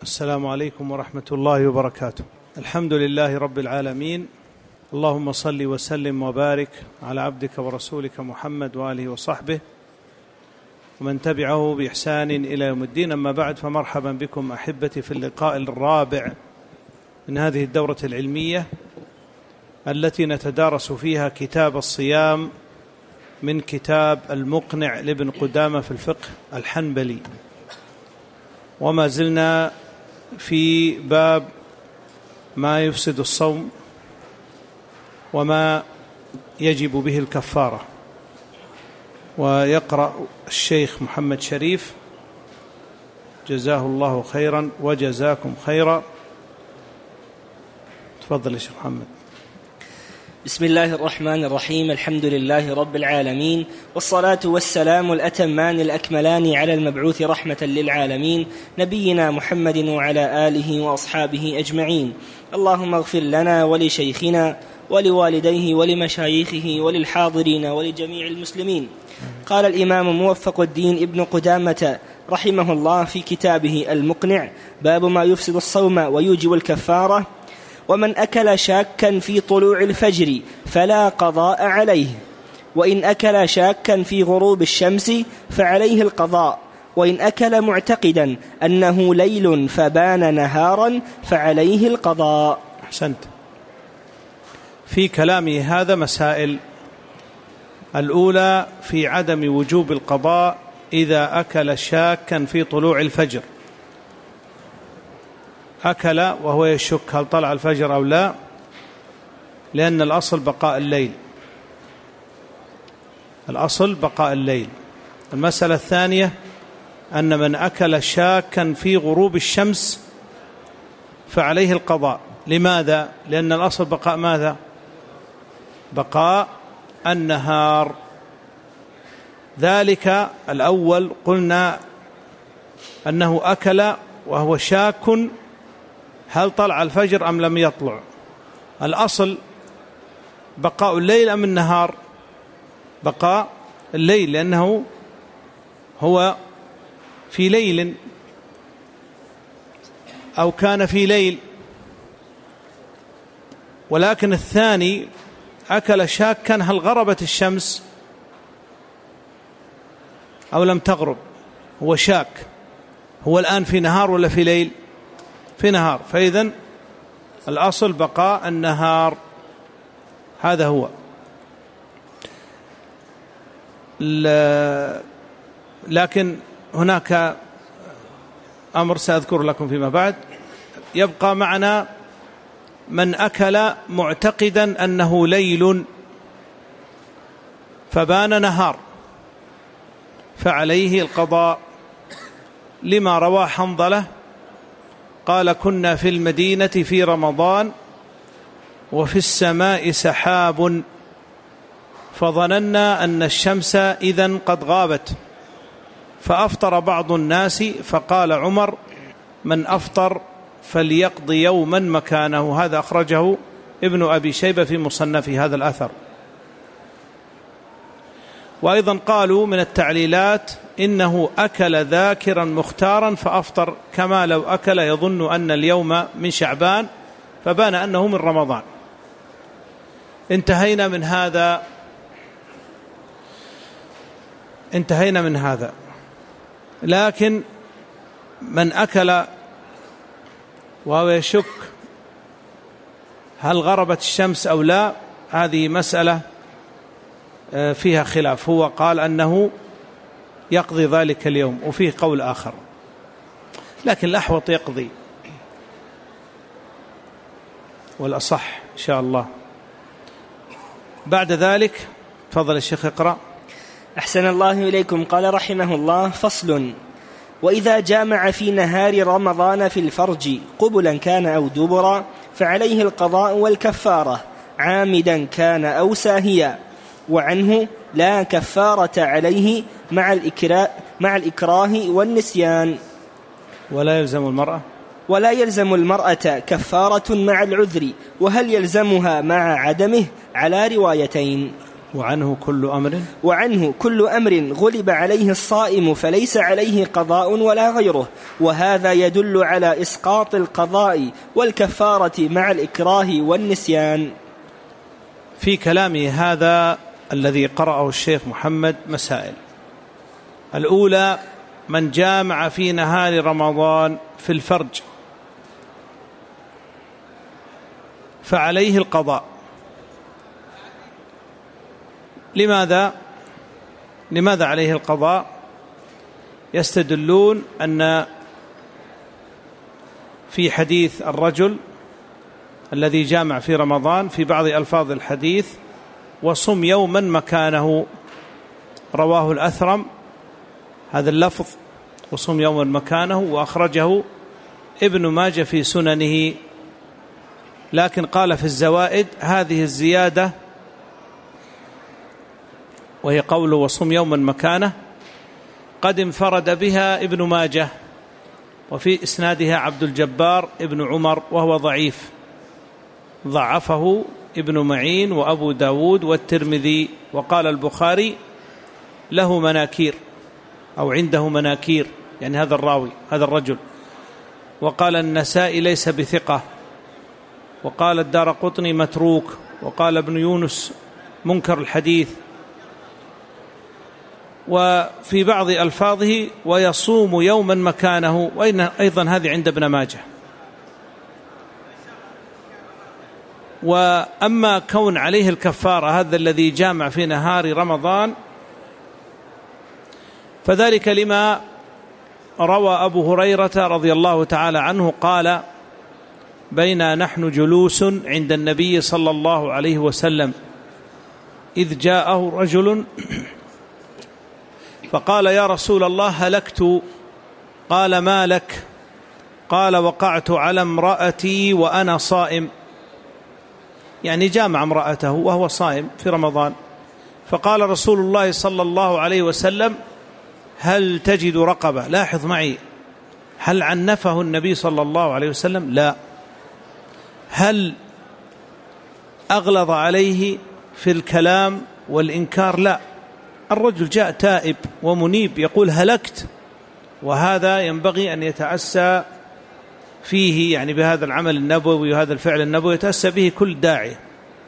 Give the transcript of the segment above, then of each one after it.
السلام عليكم ورحمة الله وبركاته. الحمد لله رب العالمين، اللهم صل وسلم وبارك على عبدك ورسولك محمد وآله وصحبه ومن تبعه بإحسان إلى يوم الدين. أما بعد، فمرحبا بكم أحبتي في اللقاء الرابع من هذه الدورة العلمية التي نتدارس فيها كتاب الصيام من كتاب المقنع لابن قدامة في الفقه الحنبلي، وما زلنا في باب ما يفسد الصوم وما يجب به الكفارة. ويقرأ الشيخ محمد شريف جزاه الله خيرا وجزاكم خيرا. تفضل يا شيخ محمد. بسم الله الرحمن الرحيم. الحمد لله رب العالمين، والصلاة والسلام الأتمان الأكملان على المبعوث رحمة للعالمين نبينا محمد وعلى آله وأصحابه أجمعين. اللهم اغفر لنا ولشيخنا ولوالديه ولمشايخه وللحاضرين ولجميع المسلمين. قال الإمام موفق الدين ابن قدامة رحمه الله في كتابه المقنع: باب ما يفسد الصوم ويوجب الكفارة: ومن أكل شاكا في طلوع الفجر فلا قضاء عليه، وإن أكل شاكا في غروب الشمس فعليه القضاء، وإن أكل معتقدا أنه ليل فبان نهارا فعليه القضاء. أحسنت. في كلامه هذا مسائل. الأولى في عدم وجوب القضاء إذا أكل شاكا في طلوع الفجر. أكل وهو يشك هل طلع الفجر أو لا، لأن الأصل بقاء الليل. الأصل بقاء الليل. المسألة الثانية أن من أكل شاكا في غروب الشمس فعليه القضاء. لماذا؟ لأن الأصل بقاء ماذا؟ بقاء النهار. ذلك الأول قلنا أنه أكل وهو شاك هل طلع الفجر أم لم يطلع. الأصل بقاء الليل أم النهار؟ بقاء الليل، لأنه هو في ليل أو كان في ليل. ولكن الثاني أكل شاكا هل غربت الشمس أو لم تغرب. هو شاك، هو الآن في نهار ولا في ليل؟ في نهار، فإذن الأصل بقاء النهار. هذا هو. لكن هناك أمر سأذكر لكم فيما بعد. يبقى معنا من أكل معتقدا أنه ليل فبان نهار فعليه القضاء، لما روى حنظلة قال: كنا في المدينة في رمضان وفي السماء سحاب فظننا أن الشمس إذن قد غابت فأفطر بعض الناس، فقال عمر: من أفطر فليقضي يوما مكانه. هذا أخرجه ابن أبي شيبة في مصنفه هذا الأثر. وأيضا قالوا من التعليلات إنه أكل ذاكرا مختارا فأفطر، كما لو أكل يظن أن اليوم من شعبان فبان أنه من رمضان. انتهينا من هذا. لكن من أكل وهو يشك هل غربت الشمس أو لا، هذه مسألة فيها خلاف. هو قال أنه يقضي ذلك اليوم، وفيه قول آخر، لكن الأحوط يقضي والأصح إن شاء الله. بعد ذلك تفضل الشيخ اقرأ. أحسن الله إليكم. قال رحمه الله: فصل: وإذا جامع في نهار رمضان في الفرج قبلا كان أو دبرا فعليه القضاء والكفارة، عامدا كان أو ساهيا، وعنه لا كفارة عليه مع الإكراه والنسيان. ولا يلزم المرأة كفارة مع العذر، وهل يلزمها مع عدمه على روايتين. وعنه كل أمر غلب عليه الصائم فليس عليه قضاء ولا غيره، وهذا يدل على إسقاط القضاء والكفارة مع الإكراه والنسيان. في كلامه هذا الذي قرأه الشيخ محمد مسائل. الأولى: من جامع في نهار رمضان في الفرج فعليه القضاء. لماذا عليه القضاء؟ يستدلون أن في حديث الرجل الذي جامع في رمضان في بعض ألفاظ الحديث: وصم يوما مكانه، رواه الأثرم هذا اللفظ وصم يوما مكانه، وأخرجه ابن ماجه في سننه، لكن قال في الزوائد هذه الزيادة وهي قوله وصم يوما مكانه قد انفرد بها ابن ماجه، وفي إسنادها عبد الجبار ابن عمر وهو ضعيف، ضعفه ابن معين وأبو داود والترمذي، وقال البخاري له مناكير أو عنده مناكير، يعني هذا الراوي هذا الرجل، وقال النسائي ليس بثقة، وقال الدارقطني متروك، وقال ابن يونس منكر الحديث. وفي بعض ألفاظه ويصوم يوما مكانه، وإن أيضا هذه عند ابن ماجه. وأما كون عليه الكفارة هذا الذي جامع في نهار رمضان فذلك لما روى أبو هريرة رضي الله تعالى عنه قال: بينا نحن جلوس عند النبي صلى الله عليه وسلم إذ جاءه رجل فقال: يا رسول الله هلكت. قال: ما لك؟ قال: وقعت على امرأتي وأنا صائم، يعني جامع امرأته وهو صائم في رمضان. فقال رسول الله صلى الله عليه وسلم: هل تجد رقبة؟ لاحظ معي، هل عنفه النبي صلى الله عليه وسلم؟ لا. هل أغلظ عليه في الكلام والإنكار؟ لا. الرجل جاء تائب ومنيب يقول هلكت، وهذا ينبغي أن يتأسى فيه، يعني بهذا العمل النبوي وهذا الفعل النبوي يتأسى به كل داعية.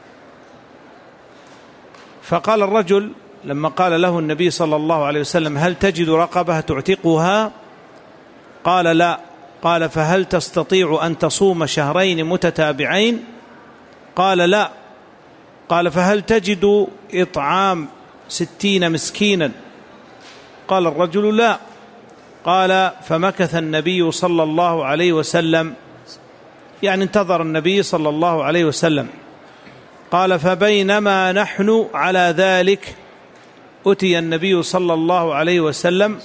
فقال الرجل لما قال له النبي صلى الله عليه وسلم: هل تجد رقبة تعتقها؟ قال: لا. قال: فهل تستطيع أن تصوم شهرين متتابعين؟ قال: لا. قال: فهل تجد إطعام 60 مسكينا؟ قال الرجل: لا. قال: فمكث النبي صلى الله عليه وسلم، يعني انتظر النبي صلى الله عليه وسلم. قال: فبينما نحن على ذلك أتي النبي صلى الله عليه وسلم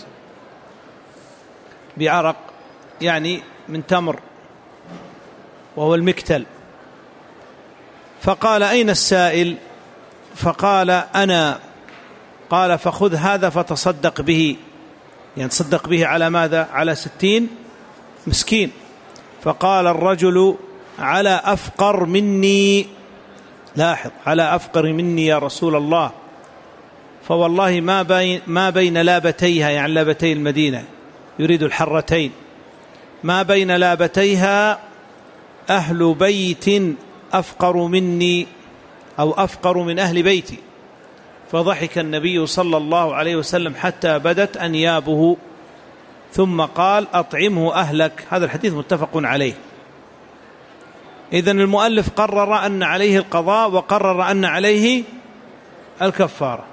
بعرق، يعني من تمر وهو المكتل، فقال: أين السائل؟ فقال: أنا. قال: فخذ هذا فتصدق به، يعني تصدق به على ماذا؟ على 60 مسكين. فقال الرجل: على أفقر مني، لاحظ، على أفقر مني يا رسول الله، فوالله ما بين لابتيها، يعني لابتي المدينة يريد الحرتين، ما بين لابتيها أهل بيت أفقر مني أو أفقر من أهل بيتي. فضحك النبي صلى الله عليه وسلم حتى بدت أنيابه، ثم قال: أطعمه أهلك. هذا الحديث متفق عليه. إذن المؤلف قرر أن عليه القضاء وقرر أن عليه الكفارة.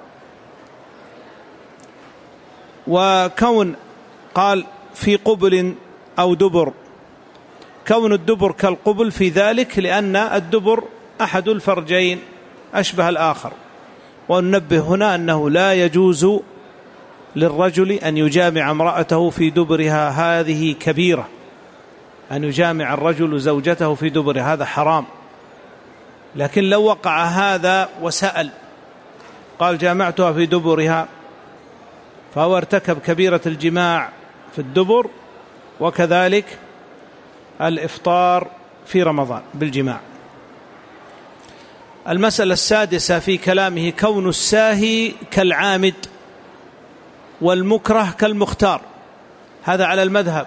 وكون قال في قبل أو دبر، كون الدبر كالقبل في ذلك لأن الدبر أحد الفرجين أشبه الآخر. وننبه هنا أنه لا يجوز للرجل أن يجامع امرأته في دبرها، هذه كبيرة، أن يجامع الرجل زوجته في دبرها، هذا حرام. لكن لو وقع هذا وسأل قال: جامعتها في دبرها، فهو ارتكب كبيرة الجماع في الدبر، وكذلك الإفطار في رمضان بالجماع. المسألة السادسة في كلامه كون الساهي كالعامد والمكره كالمختار، هذا على المذهب،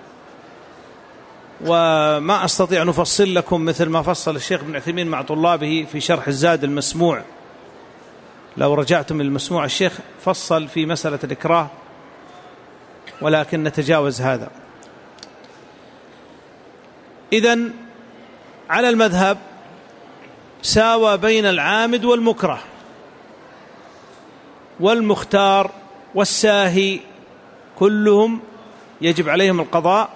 وما أستطيع أن أفصل لكم مثل ما فصل الشيخ ابن عثيمين مع طلابه في شرح الزاد المسموع. لو رجعتم المسموع الشيخ فصل في مسألة الإكراه، ولكن نتجاوز هذا. إذن على المذهب ساوى بين العامد والمكره والمختار والساهي، كلهم يجب عليهم القضاء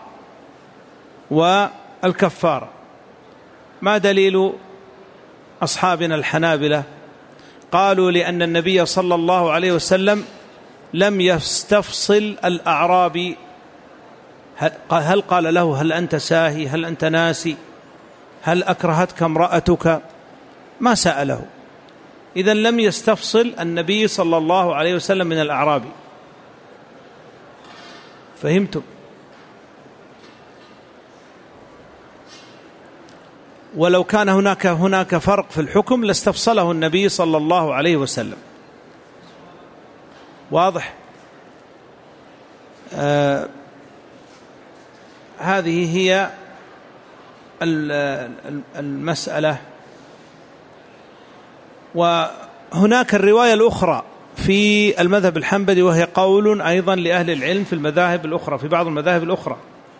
والكفارة. ما دليل أصحابنا الحنابلة؟ قالوا لأن النبي صلى الله عليه وسلم لم يستفصل الأعرابي، هل قال له هل أنت ساهي، هل أنت ناسي، هل أكرهتك امرأتك؟ ما سأله. إذن لم يستفصل النبي صلى الله عليه وسلم من الأعرابي. فهمتم؟ ولو كان هناك فرق في الحكم لاستفصله النبي صلى الله عليه وسلم. واضح؟ هذه هي المسألة. وهناك الرواية الأخرى في المذهب الحنبلي، وهي قول أيضا لأهل العلم في المذاهب الأخرى، في بعض المذاهب الأخرى،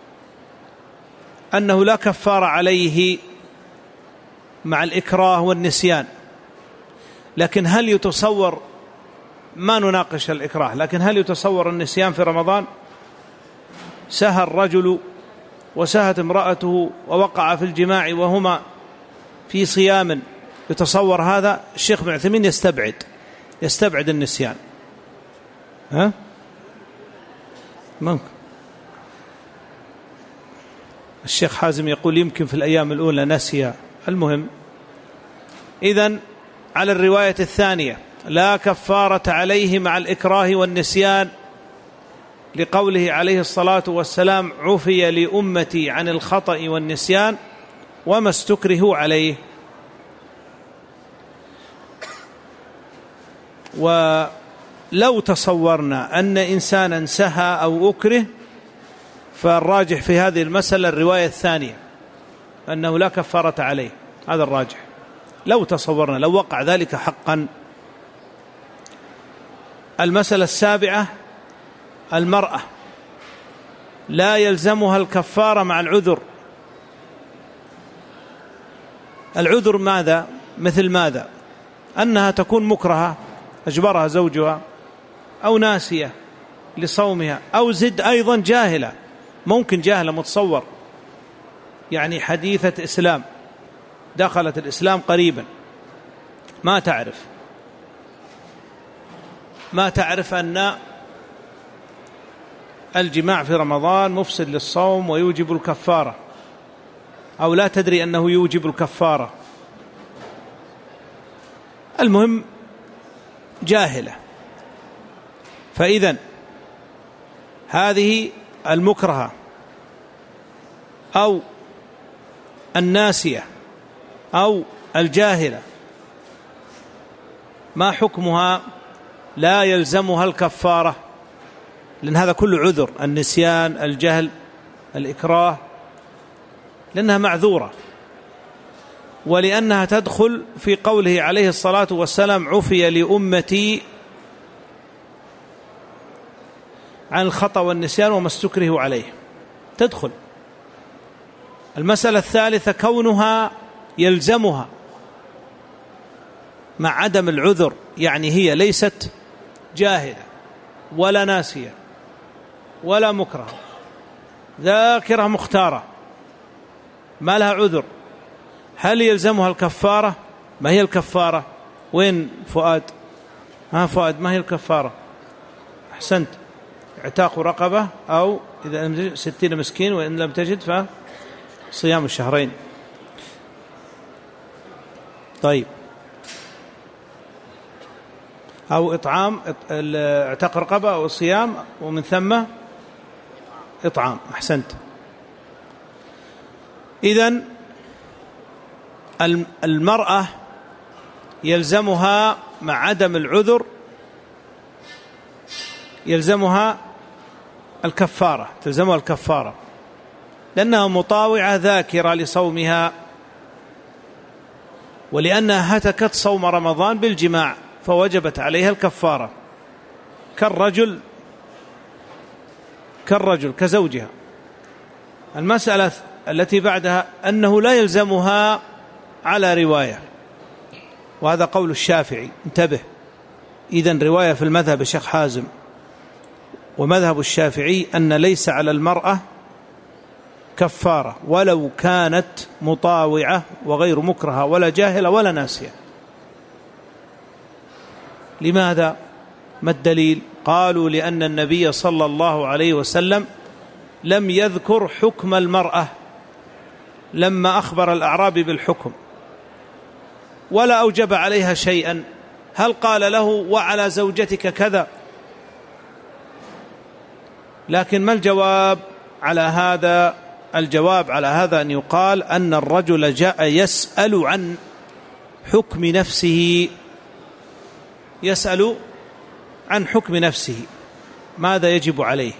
أنه لا كفار عليه مع الإكراه والنسيان. لكن هل يتصور، ما نناقش الإكراه، لكن هل يتصور النسيان في رمضان؟ سهى الرجل وسهت امرأته ووقع في الجماع وهما في صيام، يتصور هذا؟ الشيخ ابن عثيمين يستبعد النسيان. ممكن. الشيخ حازم يقول يمكن في الأيام الأولى نسي. المهم، إذن على الرواية الثانية لا كفارة عليه مع الإكراه والنسيان، لقوله عليه الصلاة والسلام عفي لأمتي عن الخطأ والنسيان وما استكرهوا عليه. ولو تصورنا أن إنسانا سهى أو أكره، فالراجح في هذه المسألة الرواية الثانية، أنه لا كفارة عليه، هذا الراجح. لو تصورنا، لو وقع ذلك حقا. المسألة السابعة المرأة لا يلزمها الكفارة مع العذر. العذر ماذا؟ مثل ماذا؟ أنها تكون مكرهة أجبرها زوجها، أو ناسية لصومها، أو زد أيضا جاهلة، ممكن جاهلة متصور، يعني حديثة إسلام، دخلت الإسلام قريبا، ما تعرف أن الجماع في رمضان مفسد للصوم ويوجب الكفارة، أو لا تدري أنه يوجب الكفارة. المهم جاهلة. فإذن هذه المكرهة أو الناسية أو الجاهلة ما حكمها؟ لا يلزمها الكفارة، لأن هذا كله عذر، النسيان، الجهل، الإكراه، لأنها معذورة، ولأنها تدخل في قوله عليه الصلاة والسلام عفي لأمتي عن الخطأ والنسيان وما استكرهوا عليه، تدخل. المسألة الثالثة كونها يلزمها مع عدم العذر، يعني هي ليست جاهلة ولا ناسية ولا مكرهة، ذاكرة مختارة، ما لها عذر. هل يلزمها الكفارة؟ ما هي الكفارة؟ وين فؤاد؟ فؤاد، ما هي الكفارة؟ أحسنت، اعتاق رقبة، أو إذا لم تجد 60 مسكين، وإن لم تجد فصيام الشهرين. طيب، أو إطعام، اعتاق رقبة أو صيام، ومن ثم إطعام. أحسنت. إذن المرأة يلزمها مع عدم العذر يلزمها الكفارة، تلزمها الكفارة، لأنها مطاوعة ذاكرة لصومها، ولأنها هتكت صوم رمضان بالجماع فوجبت عليها الكفارة، كالرجل كزوجها. المسألة التي بعدها أنه لا يلزمها على رواية، وهذا قول الشافعي، انتبه، إذن رواية في المذهب الشيخ حازم، ومذهب الشافعي أن ليس على المرأة كفارة ولو كانت مطاوعة وغير مكرهة ولا جاهلة ولا ناسية. لماذا؟ ما الدليل؟ قالوا لأن النبي صلى الله عليه وسلم لم يذكر حكم المرأة لما أخبر الأعرابي بالحكم، ولا أوجب عليها شيئا. هل قال له وعلى زوجتك كذا؟ لكن ما الجواب على هذا؟ الجواب على هذا أن يقال أن الرجل جاء يسأل عن حكم نفسه، يسأل عن حكم نفسه، ماذا يجب عليه؟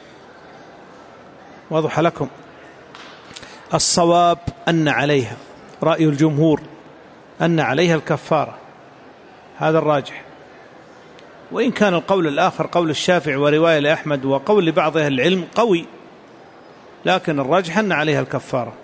واضح لكم؟ الصواب أن عليها، رأي الجمهور أن عليها الكفارة، هذا الراجح. وإن كان القول الآخر قول الشافعي ورواية لأحمد وقول لبعض أهل العلم قوي، لكن الراجح أن عليها الكفارة.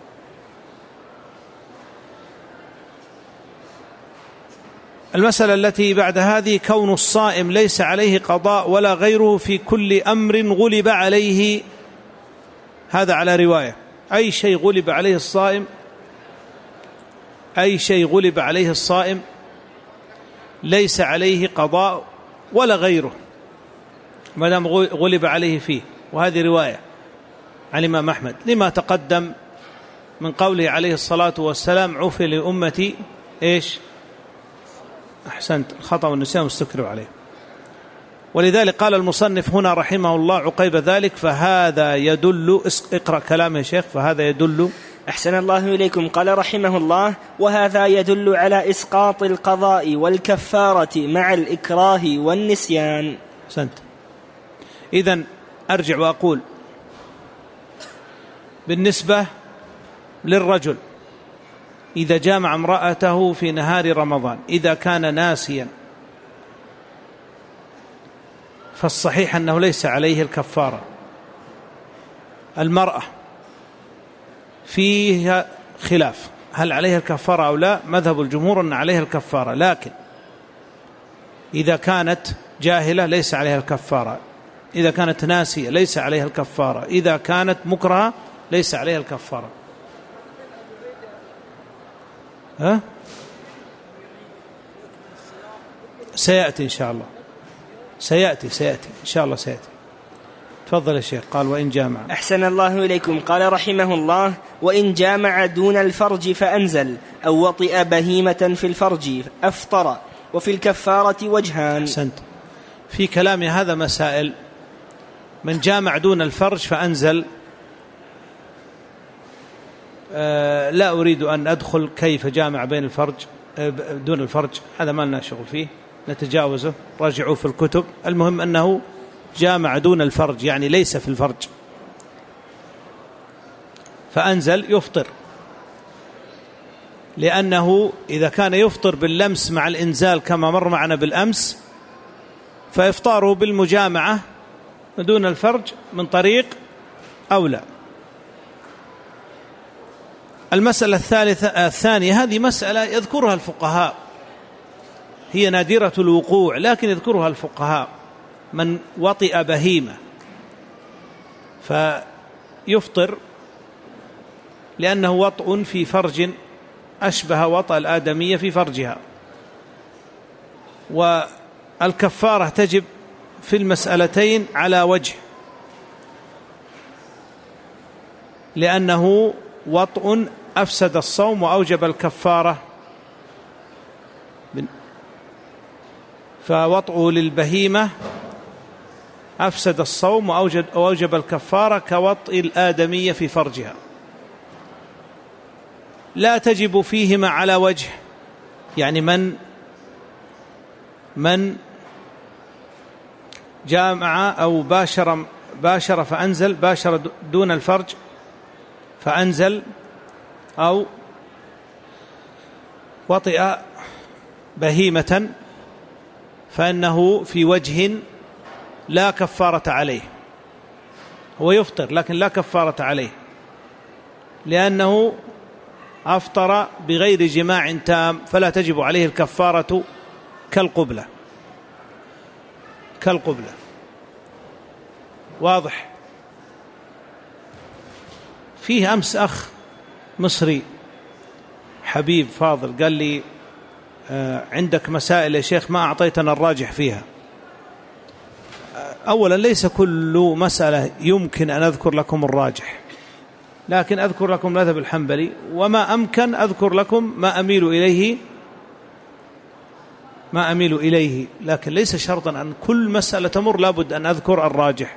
المسألة التي بعد هذه كون الصائم ليس عليه قضاء ولا غيره في كل أمر غلب عليه، هذا على رواية، أي شيء غلب عليه الصائم، أي شيء غلب عليه الصائم ليس عليه قضاء ولا غيره ما دام غلب عليه فيه. وهذه رواية عن الإمام أحمد لما تقدم من قوله عليه الصلاة والسلام عفي لأمتي إيش؟ أحسنت، الخطأ والنسيان واستكروا عليه. ولذلك قال المصنف هنا رحمه الله عقيب ذلك فهذا يدل، اقرأ كلامه يا شيخ، فهذا يدل. أحسن الله إليكم. قال رحمه الله وهذا يدل على إسقاط القضاء والكفارة مع الإكراه والنسيان. أحسنت. إذن أرجع وأقول بالنسبة للرجل إذا جامع امرأته في نهار رمضان إذا كان ناسيا فالصحيح أنه ليس عليه الكفارة. المرأة فيها خلاف هل عليها الكفارة أو لا، مذهب الجمهور أن عليها الكفارة، لكن إذا كانت جاهلة ليس عليها الكفارة، إذا كانت ناسية ليس عليها الكفارة، إذا كانت مكرهة ليس عليها الكفارة. ها؟ سيأتي إن شاء الله، سيأتي إن شاء الله سيأتي. تفضل يا شيخ. قال وإن جامع. أحسن الله إليكم. قال رحمه الله وإن جامع دون الفرج فأنزل أو وطئ بهيمة في الفرج أفطر، وفي الكفارة وجهان. أحسنت. في كلامي هذا مسائل. من جامع دون الفرج فأنزل، لا أريد أن أدخل كيف جامع بين الفرج دون الفرج، هذا ما لنا شغل فيه، نتجاوزه، راجعوا في الكتب. المهم أنه جامع دون الفرج يعني ليس في الفرج، فأنزل يفطر، لأنه إذا كان يفطر باللمس مع الإنزال كما مر معنا بالأمس فإفطاره بالمجامعة دون الفرج من طريق أولى. المسألة الثانية هذه مسألة يذكرها الفقهاء، هي نادرة الوقوع لكن يذكرها الفقهاء. من وطئ بهيمة فيفطر لأنه وطء في فرج أشبه وطأ الآدمية في فرجها، والكفارة تجب في المسألتين على وجه، لأنه وطء أفسد الصوم وأوجب الكفارة، فوطئه للبهيمة أفسد الصوم وأوجب الكفارة كوطئ الآدمية في فرجها. لا تجب فيهما على وجه، يعني من من جامع أو باشر فأنزل، باشر دون الفرج فأنزل، أو وطئ بهيمة، فإنه في وجه لا كفارة عليه، هو يفطر لكن لا كفارة عليه، لأنه أفطر بغير جماع تام، فلا تجب عليه الكفارة كالقبلة. واضح؟ فيه أمس أخ مصري حبيب فاضل قال لي عندك مسائل يا شيخ ما أعطيتنا الراجح فيها. أولا ليس كل مسألة يمكن أن أذكر لكم الراجح، لكن أذكر لكم المذهب الحنبلي، وما أمكن أذكر لكم ما أميل إليه، لكن ليس شرطا أن كل مسألة تمر لابد أن أذكر الراجح.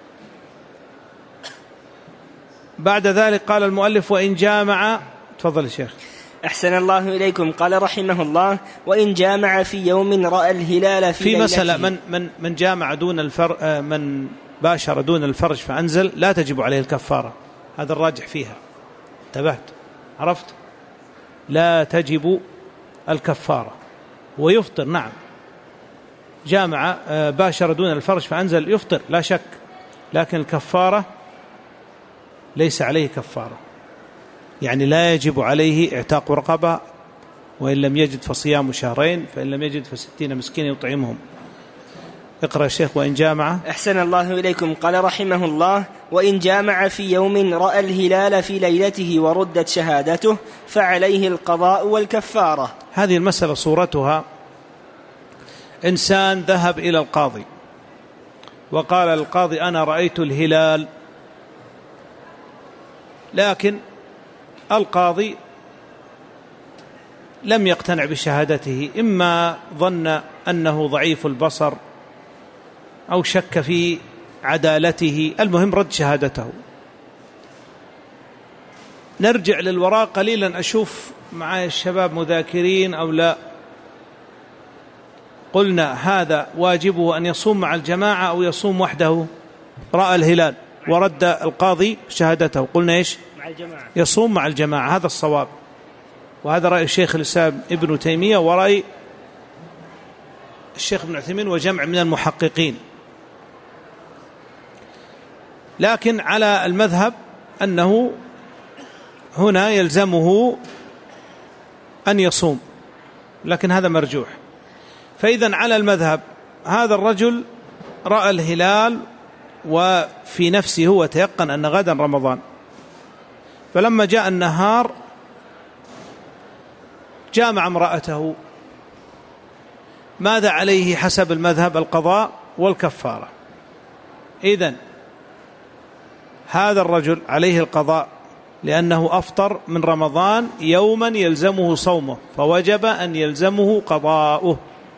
بعد ذلك قال المؤلف: وإن جامع. تفضل الشيخ. أحسن الله إليكم. قال رحمه الله: وإن جامع في يوم رأى الهلال في ليلته. مسألة من جامع من باشر دون الفرج فأنزل لا تجب عليه الكفارة، هذا الراجح فيها. انتبهت؟ عرفت؟ لا تجب الكفارة ويفطر. نعم، جامع باشر دون الفرج فأنزل يفطر لا شك، لكن الكفارة ليس عليه كفارة، يعني لا يجب عليه اعتاق رقبة، وإن لم يجد فصيام شهرين، فإن لم يجد ف60 مسكين يطعمهم. اقرأ الشيخ. وإن جامع. أحسن الله إليكم. قال رحمه الله: وإن جامع في يوم رأى الهلال في ليلته وردت شهادته فعليه القضاء والكفارة. هذه المسألة صورتها: إنسان ذهب إلى القاضي وقال القاضي: أنا رأيت الهلال، لكن القاضي لم يقتنع بشهادته، إما ظن أنه ضعيف البصر أو شك في عدالته، المهم رد شهادته. نرجع للوراء قليلا أشوف معي الشباب مذاكرين أو لا. قلنا هذا واجبه أن يصوم مع الجماعة أو يصوم وحده. رأى الهلال ورد القاضي شهادته، قلنا إيش؟ مع الجماعة. يصوم مع الجماعة، هذا الصواب، وهذا رأي الشيخ الإسلام ابن تيمية ورأي الشيخ ابن عثيمين وجمع من المحققين. لكن على المذهب أنه هنا يلزمه أن يصوم، لكن هذا مرجوح. فإذا على المذهب هذا الرجل رأى الهلال وفي نفسه هو تيقن أن غدا رمضان، فلما جاء النهار جامع امرأته، ماذا عليه حسب المذهب؟ القضاء والكفارة. إذن هذا الرجل عليه القضاء، لأنه أفطر من رمضان يوما يلزمه صومه، فوجب أن يلزمه قضاؤه،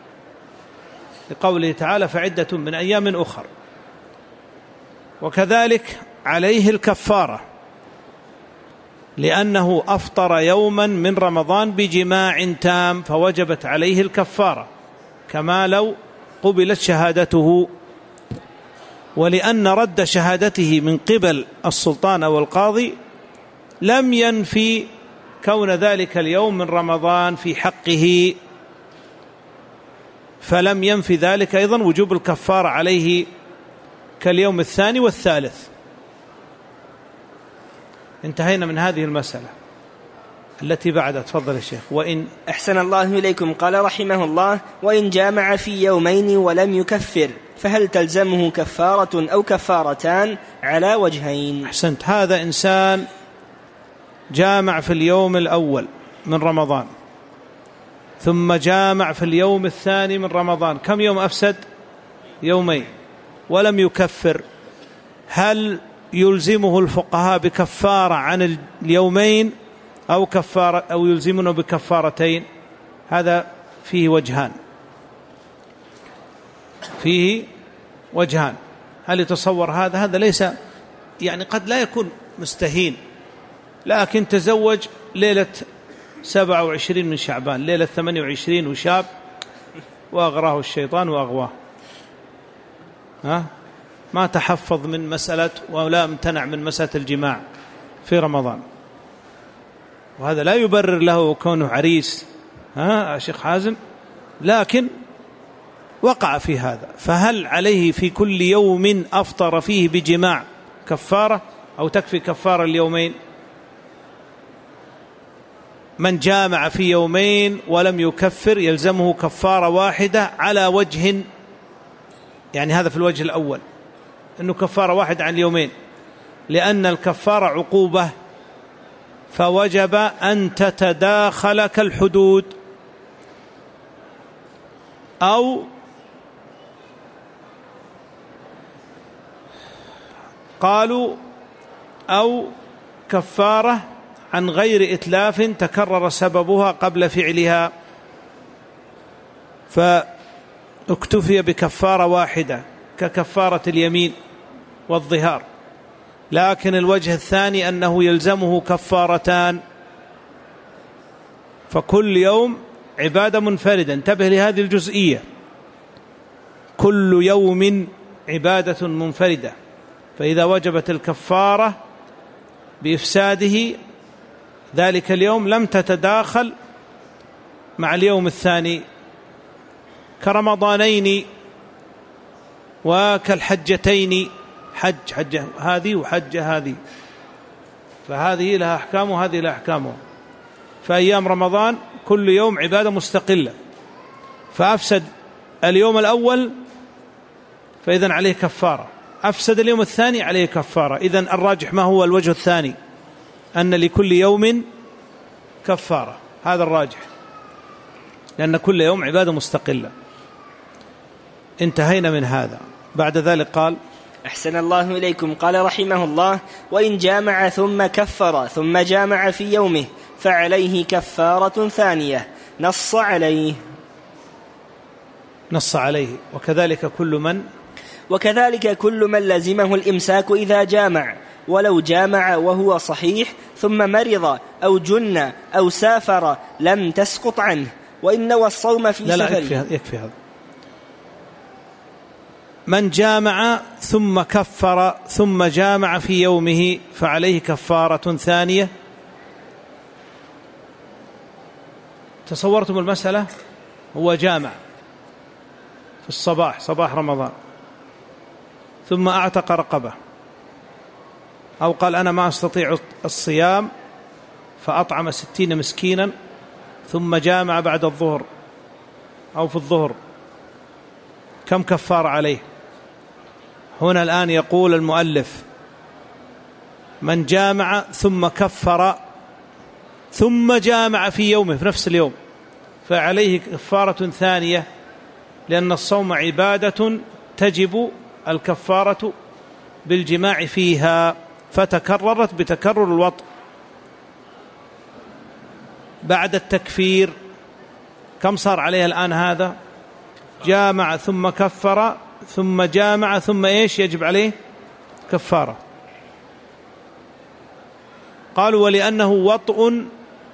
لقوله تعالى: فعدة من أيام أخر. وكذلك عليه الكفارة، لأنه أفطر يوما من رمضان بجماع تام، فوجبت عليه الكفارة كما لو قبلت شهادته. ولأن رد شهادته من قبل السلطان أو القاضي لم ينفي كون ذلك اليوم من رمضان في حقه، فلم ينفي ذلك أيضا وجوب الكفارة عليه كاليوم الثاني والثالث. انتهينا من هذه المسألة. التي بعدها. تفضل الشيخ. وإن. أحسن الله إليكم. قال رحمه الله: وإن جامع في يومين ولم يكفر فهل تلزمه كفارة أو كفارتان؟ على وجهين. أحسنت. هذا إنسان جامع في اليوم الأول من رمضان، ثم جامع في اليوم الثاني من رمضان، كم يوم أفسد؟ يومين، ولم يكفر. هل يلزمه الفقهاء بكفارة عن اليومين أو يلزمونه بكفارتين؟ هذا فيه وجهان. هل يتصور هذا ليس يعني قد لا يكون مستهين، لكن تزوج ليلة 27 من شعبان، ليلة 28 وشاب، وأغراه الشيطان وأغواه. ما تحفظ من مسألة ولا امتنع من مسألة الجماع في رمضان، وهذا لا يبرر له كونه عريس شيخ حازم، لكن وقع في هذا. فهل عليه في كل يوم أفطر فيه بجماع كفارة أو تكفي كفارة اليومين؟ من جامع في يومين ولم يكفر يلزمه كفارة واحدة على وجه، يعني هذا في الوجه الأول أنه كفارة واحدة عن اليومين، لأن الكفارة عقوبة فوجب أن تتداخل كالحدود، أو قالوا أو كفارة عن غير إتلاف تكرر سببها قبل فعلها فاكتفي بكفارة واحدة ككفارة اليمين والظهار. لكن الوجه الثاني أنه يلزمه كفارتان، فكل يوم عبادة منفردة. انتبه لهذه الجزئية، كل يوم عبادة منفردة، فإذا وجبت الكفارة بإفساده ذلك اليوم لم تتداخل مع اليوم الثاني، كرمضانين وكالحجتين، حجة هذه وحجة هذه، فهذه لها أحكام وهذه لها أحكام. فأيام رمضان كل يوم عبادة مستقلة، فأفسد اليوم الأول فإذن عليه كفارة، أفسد اليوم الثاني عليه كفارة. إذن الراجح ما هو الوجه الثاني؟ أن لكل يوم كفارة، هذا الراجح، لأن كل يوم عبادة مستقلة. انتهينا من هذا. بعد ذلك قال: أحسن الله إليكم. قال رحمه الله: وإن جامع ثم كفر ثم جامع في يومه فعليه كفارة ثانية. نص عليه. وكذلك كل من لزمه الإمساك إذا جامع، ولو جامع وهو صحيح ثم مرض أو جن أو سافر لم تسقط عنه، وإن نوى الصوم في سفره. لا يكفي هذا. من جامع ثم كفر ثم جامع في يومه فعليه كفارة ثانية. تصورتم المسألة؟ هو جامع في الصباح، صباح رمضان، ثم أعتق رقبة، أو قال أنا ما أستطيع الصيام فأطعم 60 مسكينا، ثم جامع بعد الظهر أو في الظهر، كم كفار عليه؟ هنا الآن يقول المؤلف: من جامع ثم كفر ثم جامع في يومه في نفس اليوم فعليه كفارة ثانية، لأن الصوم عبادة تجب الكفارة بالجماع فيها، فتكررت بتكرر الوطء. بعد التكفير كم صار عليه الآن؟ هذا جامع ثم كفر ثم جامع ثم إيش يجب عليه؟ كفارة. قالوا: ولأنه وطء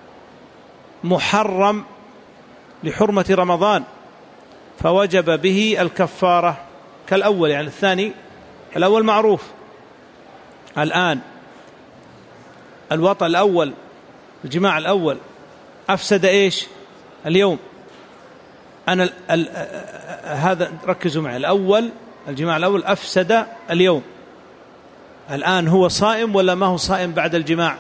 محرم لحرمة رمضان فوجب به الكفارة كالأول، يعني الثاني الأول معروف. الآن الوطء الأول، الجماع الأول أفسد إيش؟ اليوم. أنا هذا ركزوا معي، الأول الجماع الأول أفسد اليوم. الآن هو صائم ولا ما هو صائم بعد الجماع؟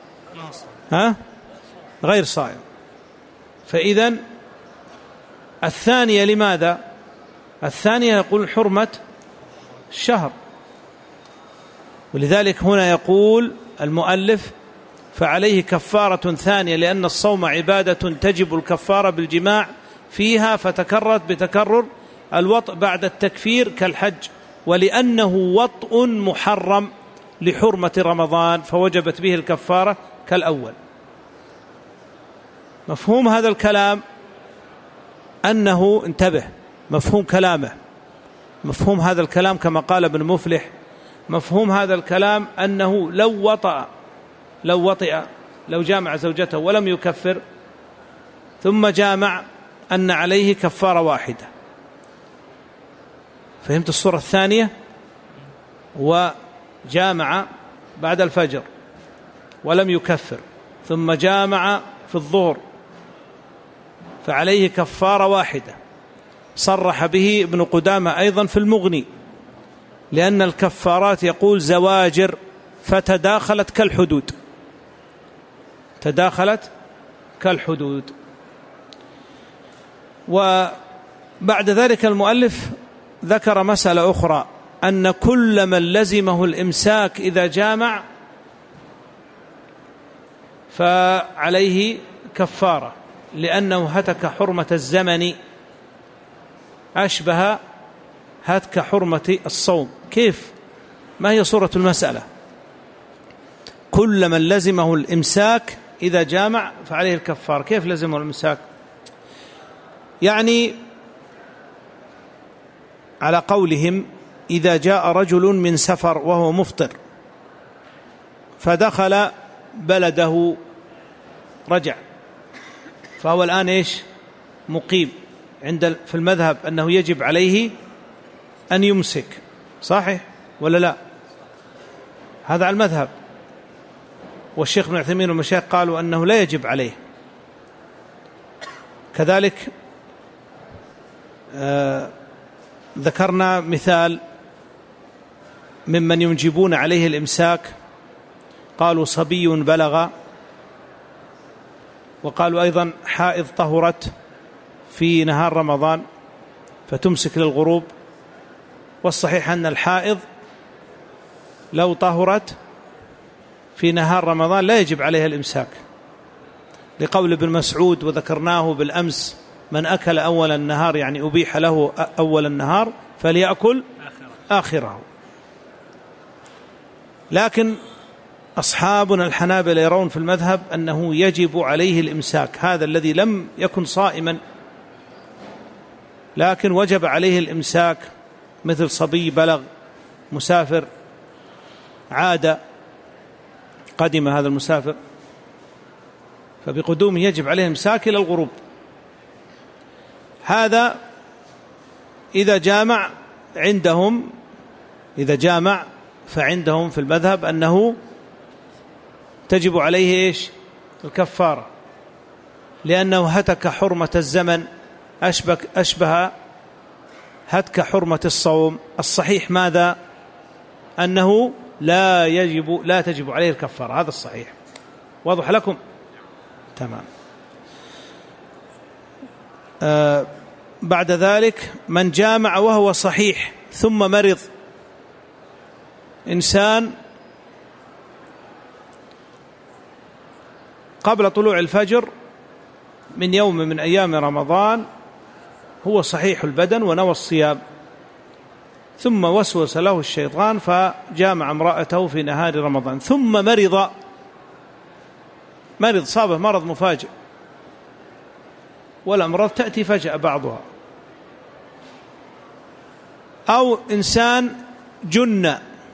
غير صائم. فإذن الثانية لماذا؟ الثانية يقول حرمة الشهر، ولذلك هنا يقول المؤلف: فعليه كفارة ثانية، لأن الصوم عبادة تجب الكفارة بالجماع فيها، فتكررت بتكرر الوطء بعد التكفير كالحج، ولأنه وطء محرم لحرمة رمضان فوجبت به الكفارة كالأول. مفهوم هذا الكلام أنه، انتبه، مفهوم كلامه، مفهوم هذا الكلام كما قال ابن مفلح، مفهوم هذا الكلام أنه لو جامع زوجته ولم يكفر ثم جامع أن عليه كفارة واحدة. فهمت الصورة الثانية؟ وجامع بعد الفجر ولم يكفر، ثم جامع في الظهر فعليه كفارة واحدة. صرح به ابن قدامة أيضا في المغني، لأن الكفارات يقول زواجر فتداخلت كالحدود، تداخلت كالحدود. وبعد ذلك المؤلف ذكر مسألة أخرى، أن كل من لزمه الإمساك إذا جامع فعليه كفارة، لأنه هتك حرمة الزمن، أشبه هتك حرمة الصوم. كيف؟ ما هي صورة المسألة؟ كل من لزمه الإمساك إذا جامع فعليه الكفارة. كيف لزمه الإمساك؟ يعني على قولهم إذا جاء رجل من سفر وهو مفطر فدخل بلده رجع، فهو الآن إيش؟ مقيم. في المذهب أنه يجب عليه أن يمسك، صحيح ولا لا؟ هذا على المذهب. والشيخ ابن عثيمين والمشايخ قالوا أنه لا يجب عليه. كذلك ذكرنا مثال ممن ينجبون عليه الإمساك، قالوا صبي بلغ، وقالوا أيضا حائض طهرت في نهار رمضان فتمسك للغروب. والصحيح أن الحائض لو طهرت في نهار رمضان لا يجب عليها الإمساك، لقول ابن مسعود وذكرناه بالأمس: من أكل أول النهار، يعني أبيح له أول النهار، فليأكل آخره. لكن أصحابنا الحنابلة يرون في المذهب أنه يجب عليه الإمساك، هذا الذي لم يكن صائما لكن وجب عليه الإمساك، مثل صبي بلغ، مسافر عاد، قدم هذا المسافر، فبقدومه يجب عليه الإمساك إلى الغروب. هذا إذا جامع عندهم، إذا جامع فعندهم في المذهب أنه تجب عليه إيش؟ الكفارة، لأنه هتك حرمة الزمن، أشبه هتك حرمة الصوم. الصحيح ماذا؟ أنه لا تجب عليه الكفارة، هذا الصحيح. واضح لكم؟ تمام. بعد ذلك من جامع وهو صحيح ثم مرض، إنسان قبل طلوع الفجر من يوم من أيام رمضان هو صحيح البدن ونوى الصيام، ثم وسوس له الشيطان فجامع امرأته في نهار رمضان، ثم مرض صابه مرض مفاجئ، والأمراض تأتي فجأة بعضها. أو إنسان جن،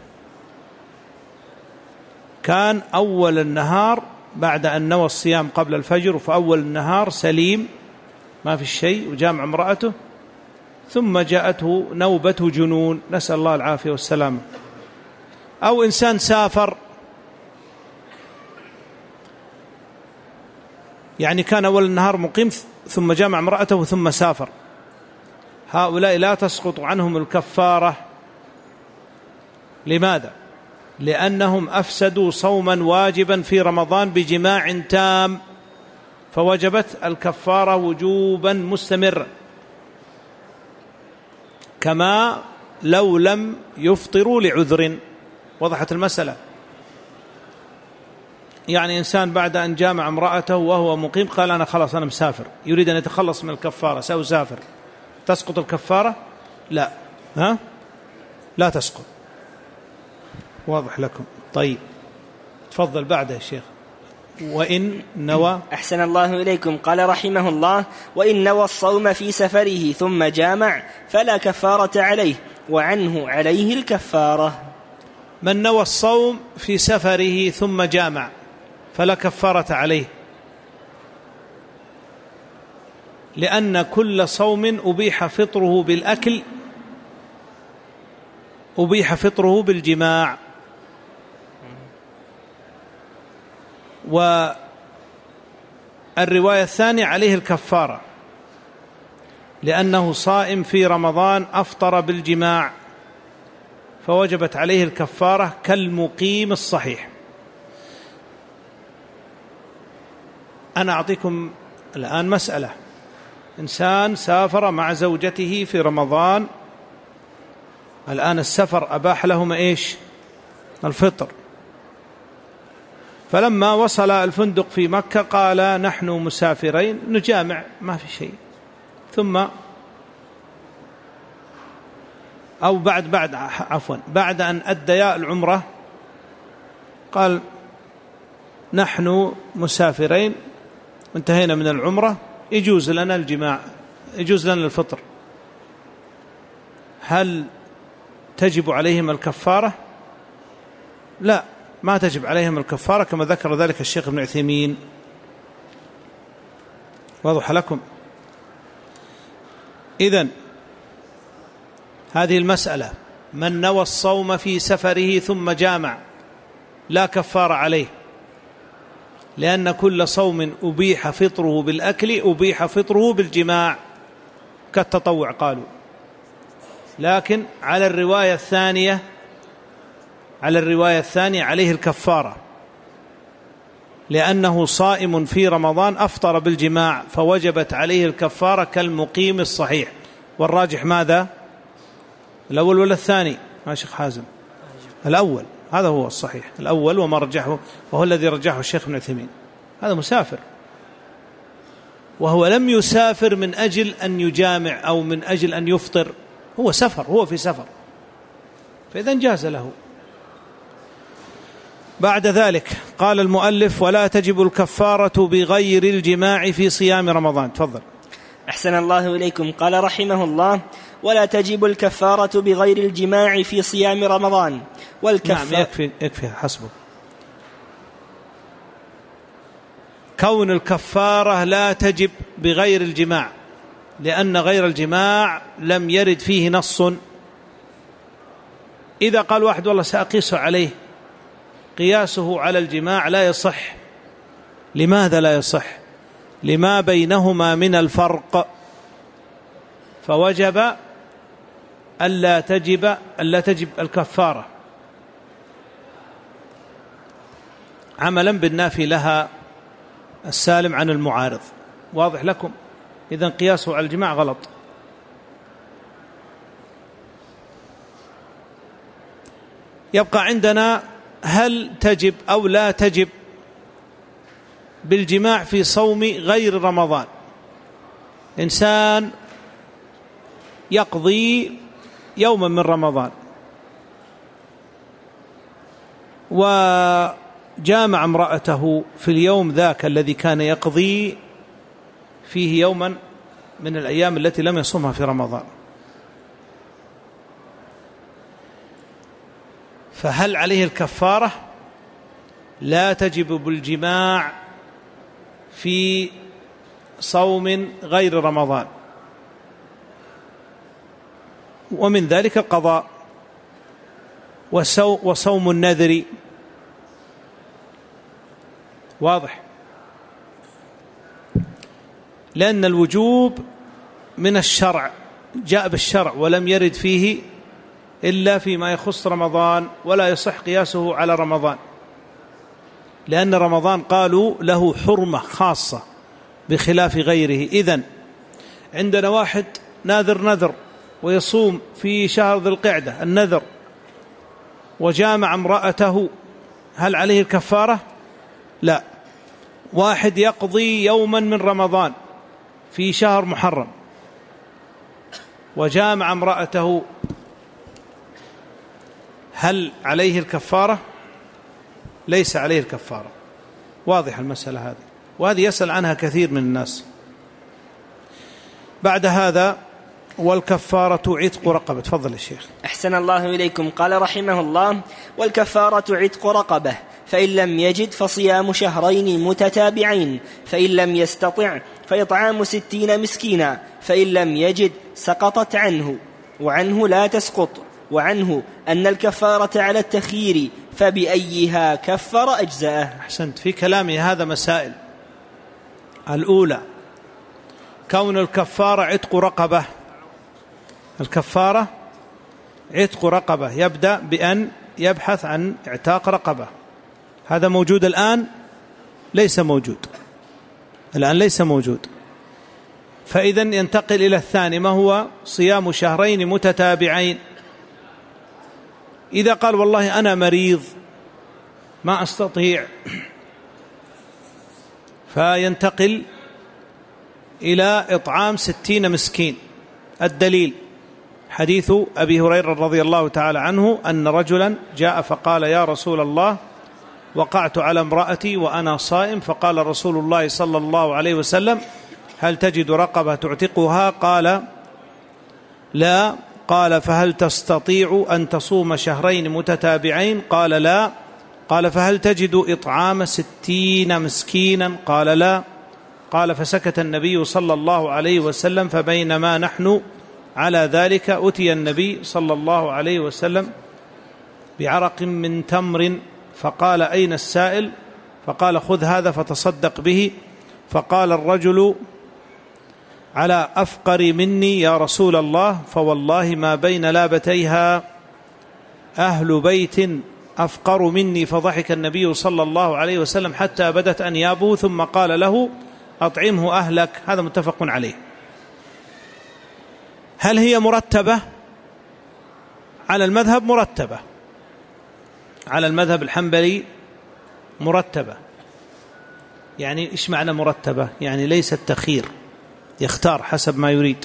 كان أول النهار بعد أن نوى الصيام قبل الفجر، فأول النهار سليم ما في الشيء، وجامع امرأته، ثم جاءته نوبة جنون، نسأل الله العافية والسلام. أو إنسان سافر، يعني كان أول النهار مقيم ثم جامع امرأته ثم سافر، هؤلاء لا تسقط عنهم الكفارة. لماذا؟ لأنهم أفسدوا صوما واجبا في رمضان بجماع تام، فوجبت الكفارة وجوبا مستمرا، كما لو لم يفطروا لعذر. وضحت المسألة؟ يعني إنسان بعد أن جامع امرأته وهو مقيم قال أنا خلاص أنا مسافر، يريد أن يتخلص من الكفارة، سأسافر، تسقط الكفارة؟ لا تسقط. واضح لكم؟ طيب تفضل بعده يا شيخ. وإن نوى، أحسن الله إليكم، قال رحمه الله: وإن نوى الصوم في سفره ثم جامع فلا كفارة عليه، وعنه عليه الكفارة. من نوى الصوم في سفره ثم جامع فلا كفارة عليه، لأن كل صوم أبيح فطره بالأكل أبيح فطره بالجماع. والرواية الثانية عليه الكفارة لأنه صائم في رمضان أفطر بالجماع فوجبت عليه الكفارة كالمقيم الصحيح. أنا أعطيكم الآن مسألة: إنسان سافر مع زوجته في رمضان، الآن السفر أباح لهم إيش؟ الفطر. فلما وصل الفندق في مكة قال نحن مسافرين نجامع ما في شيء، ثم أو بعد أن أديا العمرة قال نحن مسافرين انتهينا من العمرة يجوز لنا الجماع، يجوز لنا الفطر، هل تجب عليهم الكفارة؟ لا، ما تجب عليهم الكفارة كما ذكر ذلك الشيخ ابن عثيمين. واضح لكم؟ إذن هذه المسألة: من نوى الصوم في سفره ثم جامع لا كفارة عليه، لأن كل صوم أبيح فطره بالأكل أبيح فطره بالجماع كالتطوع قالوا. لكن على الرواية الثانية عليه الكفارة لأنه صائم في رمضان أفطر بالجماع فوجبت عليه الكفارة كالمقيم الصحيح. والراجح ماذا؟ الأول ولا الثاني؟ ما شيخ حازم؟ الأول، هذا هو الصحيح، الأول، وما رجحه وهو الذي رجحه الشيخ ابن عثيمين. هذا مسافر، وهو لم يسافر من أجل أن يجامع أو من أجل أن يفطر، هو سفر، هو في سفر، فإذا جاز له. بعد ذلك قال المؤلف: ولا تجب الكفارة بغير الجماع في صيام رمضان. تفضل. أحسن الله إليكم. قال رحمه الله: ولا تجب الكفارة بغير الجماع في صيام رمضان. نعم، يكفي حسبه. كون الكفارة لا تجب بغير الجماع لأن غير الجماع لم يرد فيه نص. إذا قال واحد والله سأقيس عليه، قياسه على الجماع لا يصح. لماذا لا يصح؟ لما بينهما من الفرق، فوجب ألا تجب الكفارة عملا بالنافي لها السالم عن المعارض. واضح لكم؟ إذن قياسه على الجماع غلط. يبقى عندنا هل تجب أو لا تجب بالجماع في صوم غير رمضان. إنسان يقضي يوما من رمضان وجامع امرأته في اليوم ذاك الذي كان يقضي فيه يوما من الأيام التي لم يصومها في رمضان، فهل عليه الكفارة؟ لا تجب بالجماع في صوم غير رمضان، ومن ذلك القضاء وصوم النذر. واضح؟ لأن الوجوب من الشرع، جاء بالشرع ولم يرد فيه إلا فيما يخص رمضان، ولا يصح قياسه على رمضان، لأن رمضان قالوا له حرمة خاصة بخلاف غيره. إذن عندنا واحد نذر ويصوم في شهر ذي القعدة النذر وجامع امرأته، هل عليه الكفارة؟ لا. واحد يقضي يوما من رمضان في شهر محرم وجامع امرأته، هل عليه الكفارة؟ ليس عليه الكفارة. واضح المسألة هذه، وهذه يسأل عنها كثير من الناس. بعد هذا: والكفارة عتق رقبة. تفضل الشيخ. أحسن الله إليكم. قال رحمه الله: والكفارة عتق رقبة، فإن لم يجد فصيام شهرين متتابعين، فإن لم يستطع فإطعام 60 مسكينا، فإن لم يجد سقطت عنه، وعنه لا تسقط، وعنه أن الكفارة على التخيير، فبأيها كفر أجزأه. أحسنت. في كلامي هذا مسائل. الأولى كون الكفارة عتق رقبة. الكفارة عتق رقبة، يبدأ بأن يبحث عن اعتاق رقبة. هذا موجود الآن؟ ليس موجود الآن، ليس موجود. فإذا ينتقل إلى الثاني، ما هو؟ صيام شهرين متتابعين. إذا قال والله أنا مريض ما أستطيع، فينتقل إلى إطعام 60 مسكين. الدليل حديث أبي هريرة رضي الله تعالى عنه أن رجلا جاء فقال يا رسول الله وقعت على امرأتي وأنا صائم، فقال رسول الله صلى الله عليه وسلم هل تجد رقبة تعتقها؟ قال لا. قال فهل تستطيع أن تصوم شهرين متتابعين؟ قال لا. قال فهل تجد إطعام 60 مسكينا؟ قال لا. قال فسكت النبي صلى الله عليه وسلم، فبينما نحن على ذلك أتي النبي صلى الله عليه وسلم بعرق من تمر، فقال أين السائل؟ فقال خذ هذا فتصدق به. فقال الرجل على أفقر مني يا رسول الله، فوالله ما بين لابتيها أهل بيت أفقر مني. فضحك النبي صلى الله عليه وسلم حتى بدت أنيابه، ثم قال له أطعمه أهلك. هذا متفق عليه. هل هي مرتبة؟ على المذهب مرتبة، على المذهب الحنبلي مرتبة. يعني إيش معنى مرتبة؟ يعني ليس التخيير، يختار حسب ما يريد.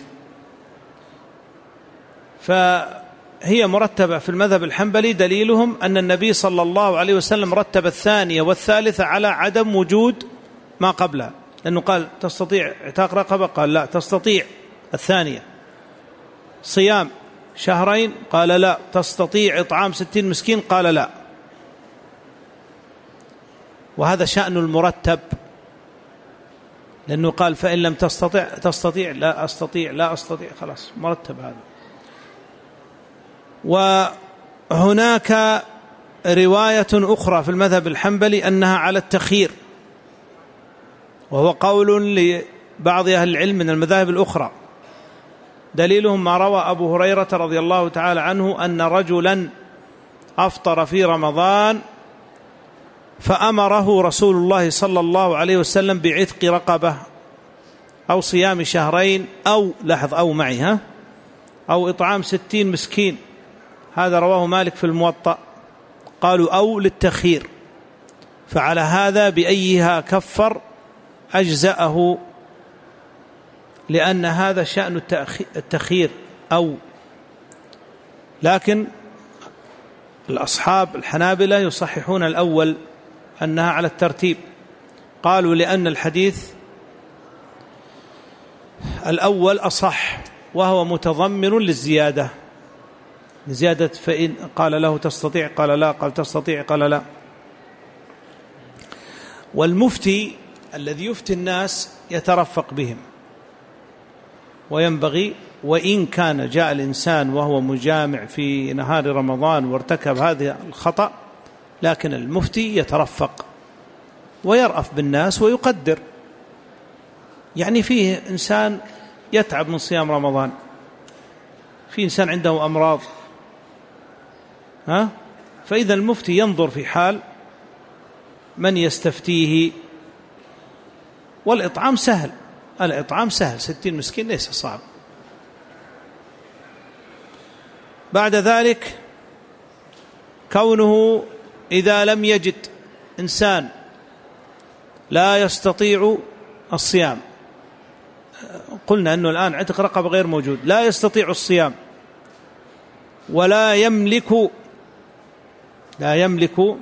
فهي مرتبة في المذهب الحنبلي. دليلهم أن النبي صلى الله عليه وسلم رتب الثانية والثالثة على عدم وجود ما قبلها، لأنه قال تستطيع اعتاق رقبة؟ قال لا. تستطيع الثانية. صيام شهرين؟ قال لا. تستطيع إطعام 60 مسكين؟ قال لا. وهذا شأن المرتب، لأنه قال فإن لم تستطع تستطيع، لا أستطيع، لا أستطيع، خلاص مرتب هذا. وهناك رواية أخرى في المذهب الحنبلي أنها على التخيير، وهو قول لبعض أهل العلم من المذاهب الأخرى. دليلهم ما روى أبو هريرة رضي الله تعالى عنه أن رجلا أفطر في رمضان فأمره رسول الله صلى الله عليه وسلم بعتق رقبة أو صيام شهرين أو لاحظ أو معها أو إطعام 60 مسكين. هذا رواه مالك في الموطأ. قالوا أو للتخيير، فعلى هذا بأيها كفر أجزأه، لأن هذا شأن التخيير أو. لكن الأصحاب الحنابلة يصححون الأول أنها على الترتيب. قالوا لأن الحديث الأول أصح، وهو متضمن للزيادة، زيادة فإن قال له تستطيع قال لا، قال تستطيع قال لا. والمفتي الذي يفتي الناس يترفق بهم، وينبغي، وإن كان جاء الإنسان وهو مجامع في نهار رمضان وارتكب هذا الخطأ، لكن المفتي يترفق ويرأف بالناس ويقدر. يعني فيه إنسان يتعب من صيام رمضان، فيه إنسان عنده أمراض، فإذا المفتي ينظر في حال من يستفتيه. والإطعام سهل، الإطعام سهل، 60 مسكين ليس صعب. بعد ذلك كونه إذا لم يجد إنسان لا يستطيع الصيام، قلنا أنه الآن عتق رقبة غير موجود، لا يستطيع الصيام ولا يملك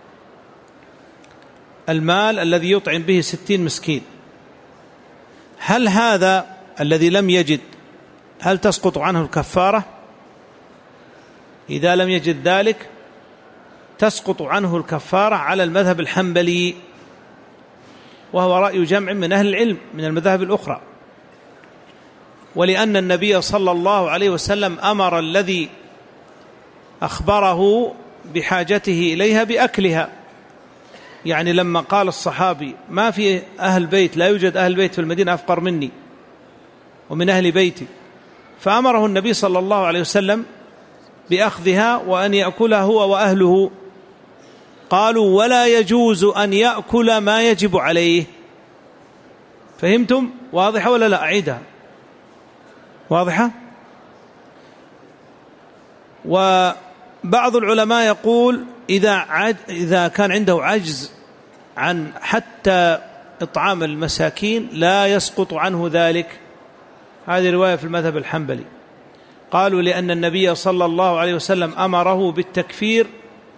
المال الذي يطعم به 60 مسكين. هل هذا الذي لم يجد هل تسقط عنه الكفارة؟ إذا لم يجد ذلك تسقط عنه الكفارة على المذهب الحنبلي، وهو رأي جمع من أهل العلم من المذاهب الأخرى، ولأن النبي صلى الله عليه وسلم أمر الذي أخبره بحاجته إليها بأكلها. يعني لما قال الصحابي ما في أهل بيت، لا يوجد أهل بيت في المدينة أفقر مني ومن أهل بيتي، فأمره النبي صلى الله عليه وسلم بأخذها وأن يأكلها هو وأهله. قالوا ولا يجوز أن يأكل ما يجب عليه. فهمتم؟ واضحة ولا لا؟ أعيدها. واضحة؟ وبعض العلماء يقول إذا كان عنده عجز عن حتى إطعام المساكين لا يسقط عنه ذلك. هذه رواية في المذهب الحنبلي. قالوا لأن النبي صلى الله عليه وسلم أمره بالتكفير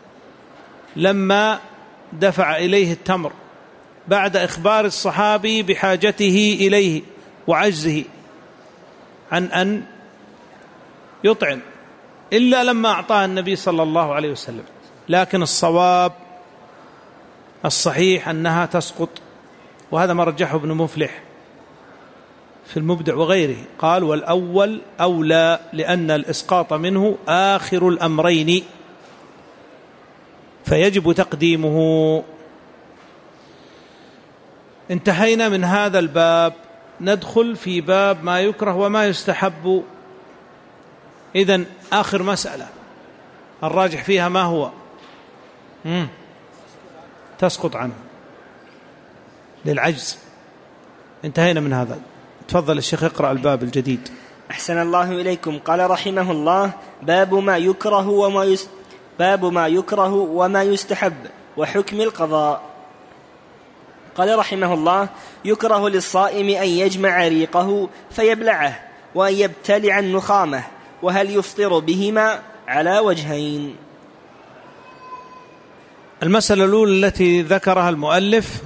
لما دفع إليه التمر بعد إخبار الصحابي بحاجته إليه وعجزه عن أن يطعم، إلا لما أعطاه النبي صلى الله عليه وسلم. لكن الصواب الصحيح أنها تسقط، وهذا ما رجحه ابن مفلح في المبدع وغيره. قال والأول أولى لأن الإسقاط منه آخر الأمرين فيجب تقديمه. انتهينا من هذا الباب، ندخل في باب ما يكره وما يستحب. إذن آخر مسألة الراجح فيها ما هو؟ تسقط عنه للعجز. انتهينا من هذا. تفضل الشيخ اقرأ الباب الجديد. أحسن الله إليكم. قال رحمه الله باب ما يكره وما يستحب وحكم القضاء. قال رحمه الله يكره للصائم أن يجمع ريقه فيبلعه وأن يبتلع النخامة، وهل يفطر بهما على وجهين. المسألة الأولى التي ذكرها المؤلف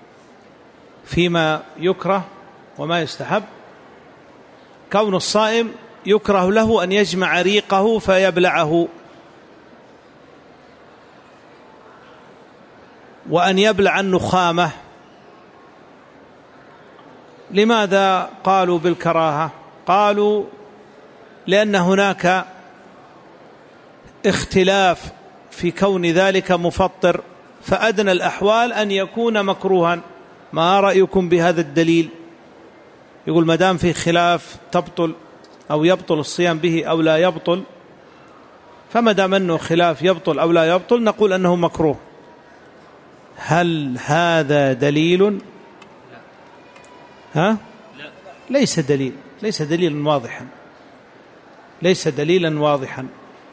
فيما يكره وما يستحب، كون الصائم يكره له أن يجمع ريقه فيبلعه، وأن يبلع النخامة. لماذا قالوا بالكراهة؟ قالوا لأن هناك اختلاف في كون ذلك مفطر، فأدنى الأحوال أن يكون مكروها. ما رأيكم بهذا الدليل؟ يقول ما دام في خلاف تبطل أو يبطل الصيام به أو لا يبطل، فما دام أنه خلاف يبطل أو لا يبطل نقول أنه مكروه. هل هذا دليل؟ ها؟ ليس دليل، ليس دليلا واضحا، ليس دليلا واضحا.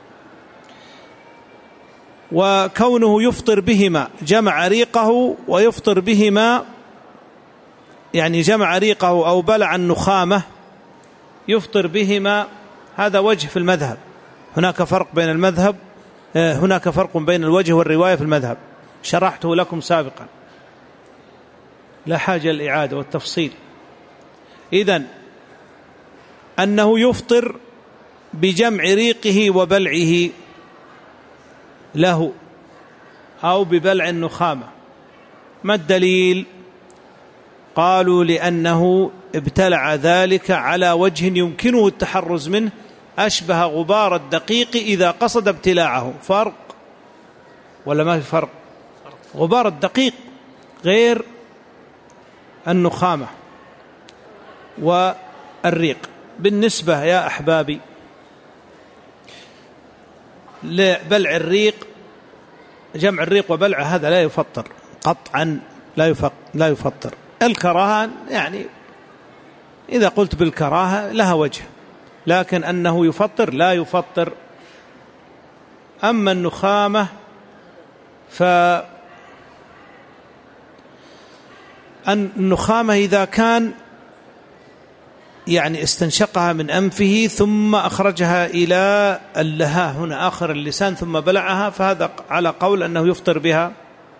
وكونه يفطر بهما، جمع ريقه ويفطر بهما، يعني جمع ريقه أو بلع النخامة يفطر بهما، هذا وجه في المذهب. هناك فرق بين المذهب، هناك فرق بين الوجه والرواية في المذهب، شرحته لكم سابقا، لا حاجة للإعادة والتفصيل. إذن أنه يفطر بجمع ريقه وبلعه له أو ببلع النخامة. ما الدليل؟ قالوا لأنه ابتلع ذلك على وجه يمكنه التحرز منه، أشبه غبار الدقيق إذا قصد ابتلاعه. فرق ولا ما في فرق؟ غبار الدقيق غير النخامة والريق. بالنسبة يا أحبابي لبلع الريق، جمع الريق وبلعه، هذا لا يفطر قطعا، لا يفطر. الكراهة يعني إذا قلت بالكراهة لها وجه، لكن أنه يفطر لا يفطر. أما النخامة فالنخامة إذا كان يعني استنشقها من أنفه ثم أخرجها إلى اللهاه هنا آخر اللسان ثم بلعها، فهذا على قول أنه يفطر بها،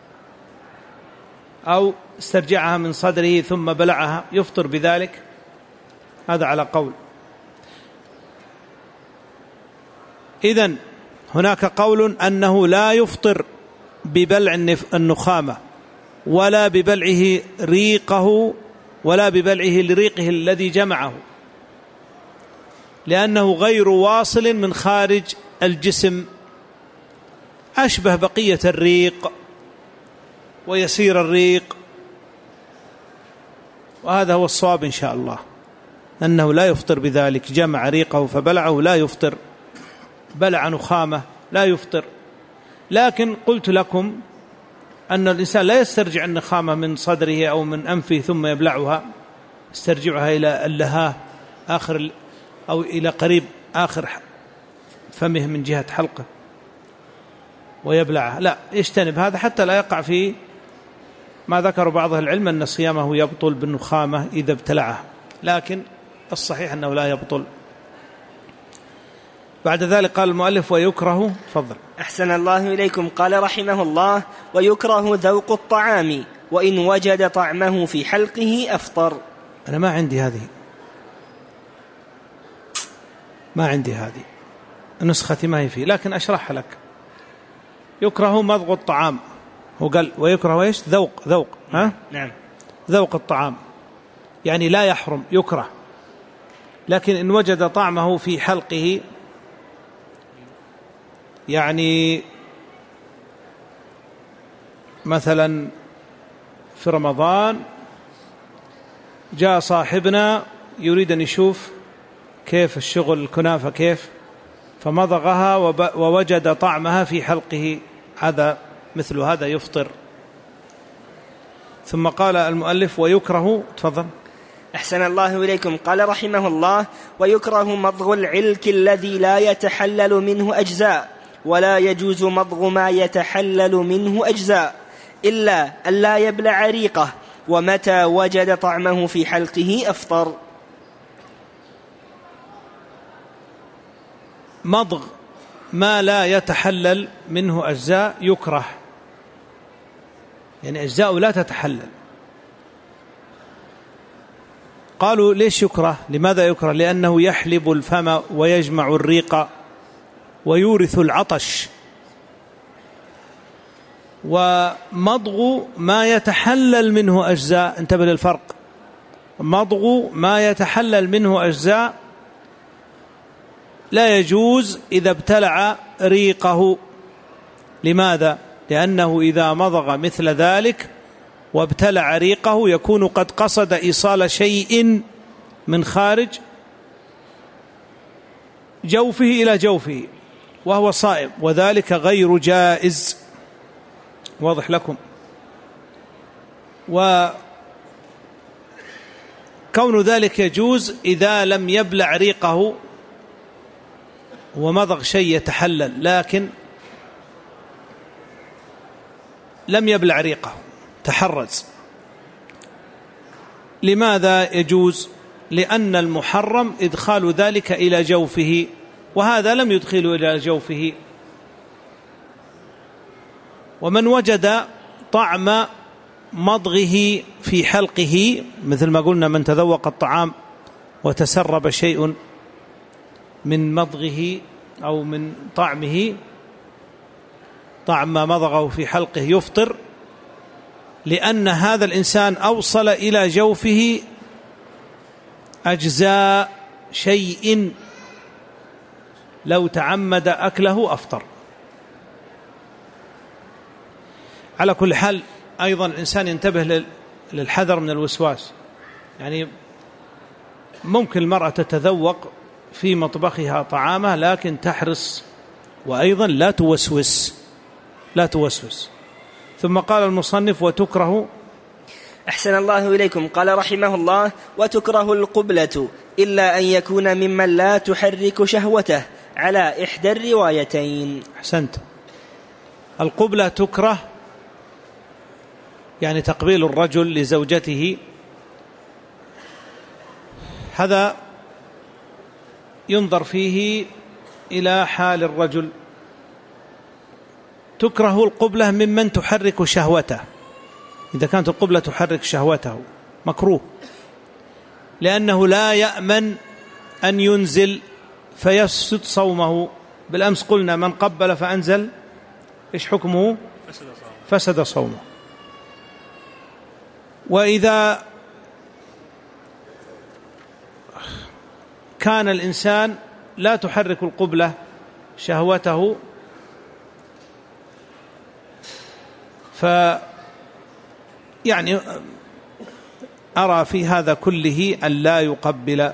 أو استرجعها من صدره ثم بلعها يفطر بذلك، هذا على قول. إذن هناك قول أنه لا يفطر ببلع النخامة ولا ببلعه ريقه ولا ببلعه لريقه الذي جمعه، لأنه غير واصل من خارج الجسم، أشبه بقية الريق ويسير الريق، وهذا هو الصواب إن شاء الله، أنه لا يفطر بذلك. جمع ريقه فبلعه لا يفطر، بلع نخامة لا يفطر. لكن قلت لكم أن الإنسان لا يسترجع النخامة من صدره أو من أنفه ثم يبلعها، يسترجعها إلى اللهاه آخر أو إلى قريب آخر فمه من جهة حلقه ويبلعها، لا، يجتنب هذا حتى لا يقع في ما ذكر بعض العلم أن صيامه يبطل بالنخامة إذا ابتلعها، لكن الصحيح أنه لا يبطل. بعد ذلك قال المؤلف ويكره. تفضل. أحسن الله إليكم. قال رحمه الله: ويكره ذوق الطعام وإن وجد طعمه في حلقه أفطر. أنا ما عندي هذه نسختي ما هي فيه، لكن أشرح لك. يكره مضغ الطعام، هو قال ويكره إيش؟ ذوق ها؟ نعم، ذوق الطعام يعني لا يحرم، يكره، لكن إن وجد طعمه في حلقه، يعني مثلا في رمضان جاء صاحبنا يريد أن يشوف كيف الشغل الكنافة كيف، فمضغها ووجد طعمها في حلقه، هذا مثل هذا يفطر. ثم قال المؤلف ويكره. تفضل. أحسن الله إليكم. قال رحمه الله: ويكره مضغ العلك الذي لا يتحلل منه أجزاء، ولا يجوز مضغ ما يتحلل منه أجزاء إلا أن لا يبلع ريقه، ومتى وجد طعمه في حلقه أفطر. مضغ ما لا يتحلل منه أجزاء يكره، يعني أجزاء لا تتحلل. قالوا ليش يكره؟ لماذا يكره؟ لأنه يحلب الفم ويجمع الريق ويورث العطش. ومضغ ما يتحلل منه أجزاء، انتبه للفرق، مضغ ما يتحلل منه أجزاء لا يجوز إذا ابتلع ريقه. لماذا؟ لأنه إذا مضغ مثل ذلك وابتلع ريقه يكون قد قصد إيصال شيء من خارج جوفه إلى جوفه وهو صائم، وذلك غير جائز. واضح لكم؟ وكون ذلك يجوز إذا لم يبلع ريقه ومضغ شيء يتحلل، لكن لم يبلع ريقه، تحرز. لماذا يجوز؟ لأن المحرم إدخال ذلك إلى جوفه، وهذا لم يدخله إلى جوفه. ومن وجد طعم مضغه في حلقه، مثل ما قلنا من تذوق الطعام وتسرب شيء من مضغه أو من طعمه، طعم ما مضغه في حلقه يفطر، لأن هذا الإنسان أوصل إلى جوفه أجزاء شيء، لو تعمد أكله أفطر. على كل حال أيضا الإنسان ينتبه للحذر من الوسواس، يعني ممكن المرأة تتذوق في مطبخها طعامه لكن تحرص، وأيضا لا توسوس. ثم قال المصنف وتكره. أحسن الله إليكم. قال رحمه الله: وتكره القبلة إلا أن يكون ممن لا تحرك شهوته على إحدى الروايتين. أحسنت. القبلة تكره، يعني تقبيل الرجل لزوجته، هذا ينظر فيه إلى حال الرجل. تكره القبلة ممن تحرك شهوته، إذا كانت القبلة تحرك شهوته مكروه، لأنه لا يأمن أن ينزل فيفسد صومه بالأمس قلنا من قبل فأنزل إيش حكمه؟ فسد صومه. وإذا كان الإنسان لا تحرك القبلة شهوته يعني أرى في هذا كله أن لا يقبل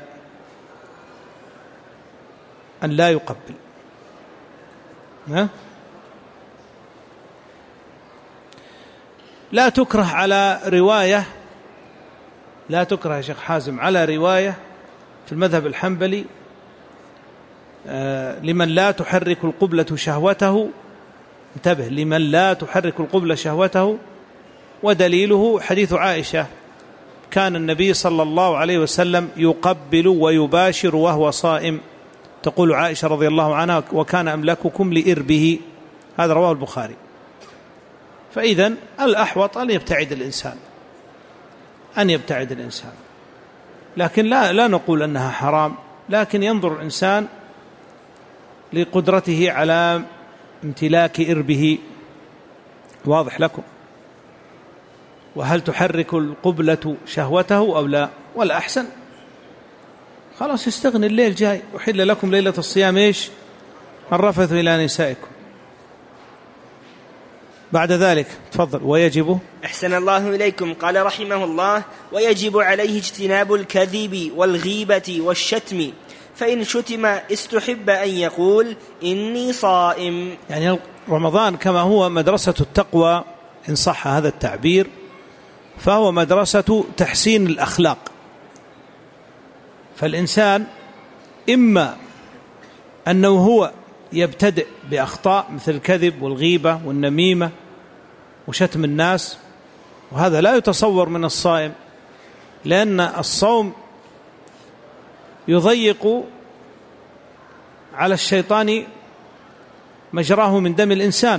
لا تكره على رواية، لا تكره يا شيخ حازم على رواية في المذهب الحنبلي لمن لا تحرك القبلة شهوته، انتبه، لمن لا تحرك القبلة شهوته، ودليله حديث عائشة: كان النبي صلى الله عليه وسلم يقبل ويباشر وهو صائم. تقول عائشة رضي الله عنها: وكان أملككم لإربه. هذا رواه البخاري. فإذن الأحوط أن يبتعد الإنسان، لكن لا نقول أنها حرام، لكن ينظر الإنسان لقدرته على امتلاك إربه. واضح لكم؟ وهل تحرك القبلة شهوته أو لا؟ والأحسن خلاص يستغني، الليل جاي، أحل لكم ليلة الصيام إيش؟ الرفث إلى نسائكم. بعد ذلك تفضل. ويجب، أحسن الله إليكم، قال رحمه الله: ويجب عليه اجتناب الكذب والغيبة والشتم، فإن شتم استحب أن يقول إني صائم. يعني رمضان كما هو مدرسة التقوى إن صح هذا التعبير، فهو مدرسة تحسين الأخلاق. فالإنسان إما أنه هو يبتدئ بأخطاء مثل الكذب والغيبة والنميمة وشتم الناس، وهذا لا يتصور من الصائم، لأن الصوم يضيق على الشيطان مجراه من دم الإنسان.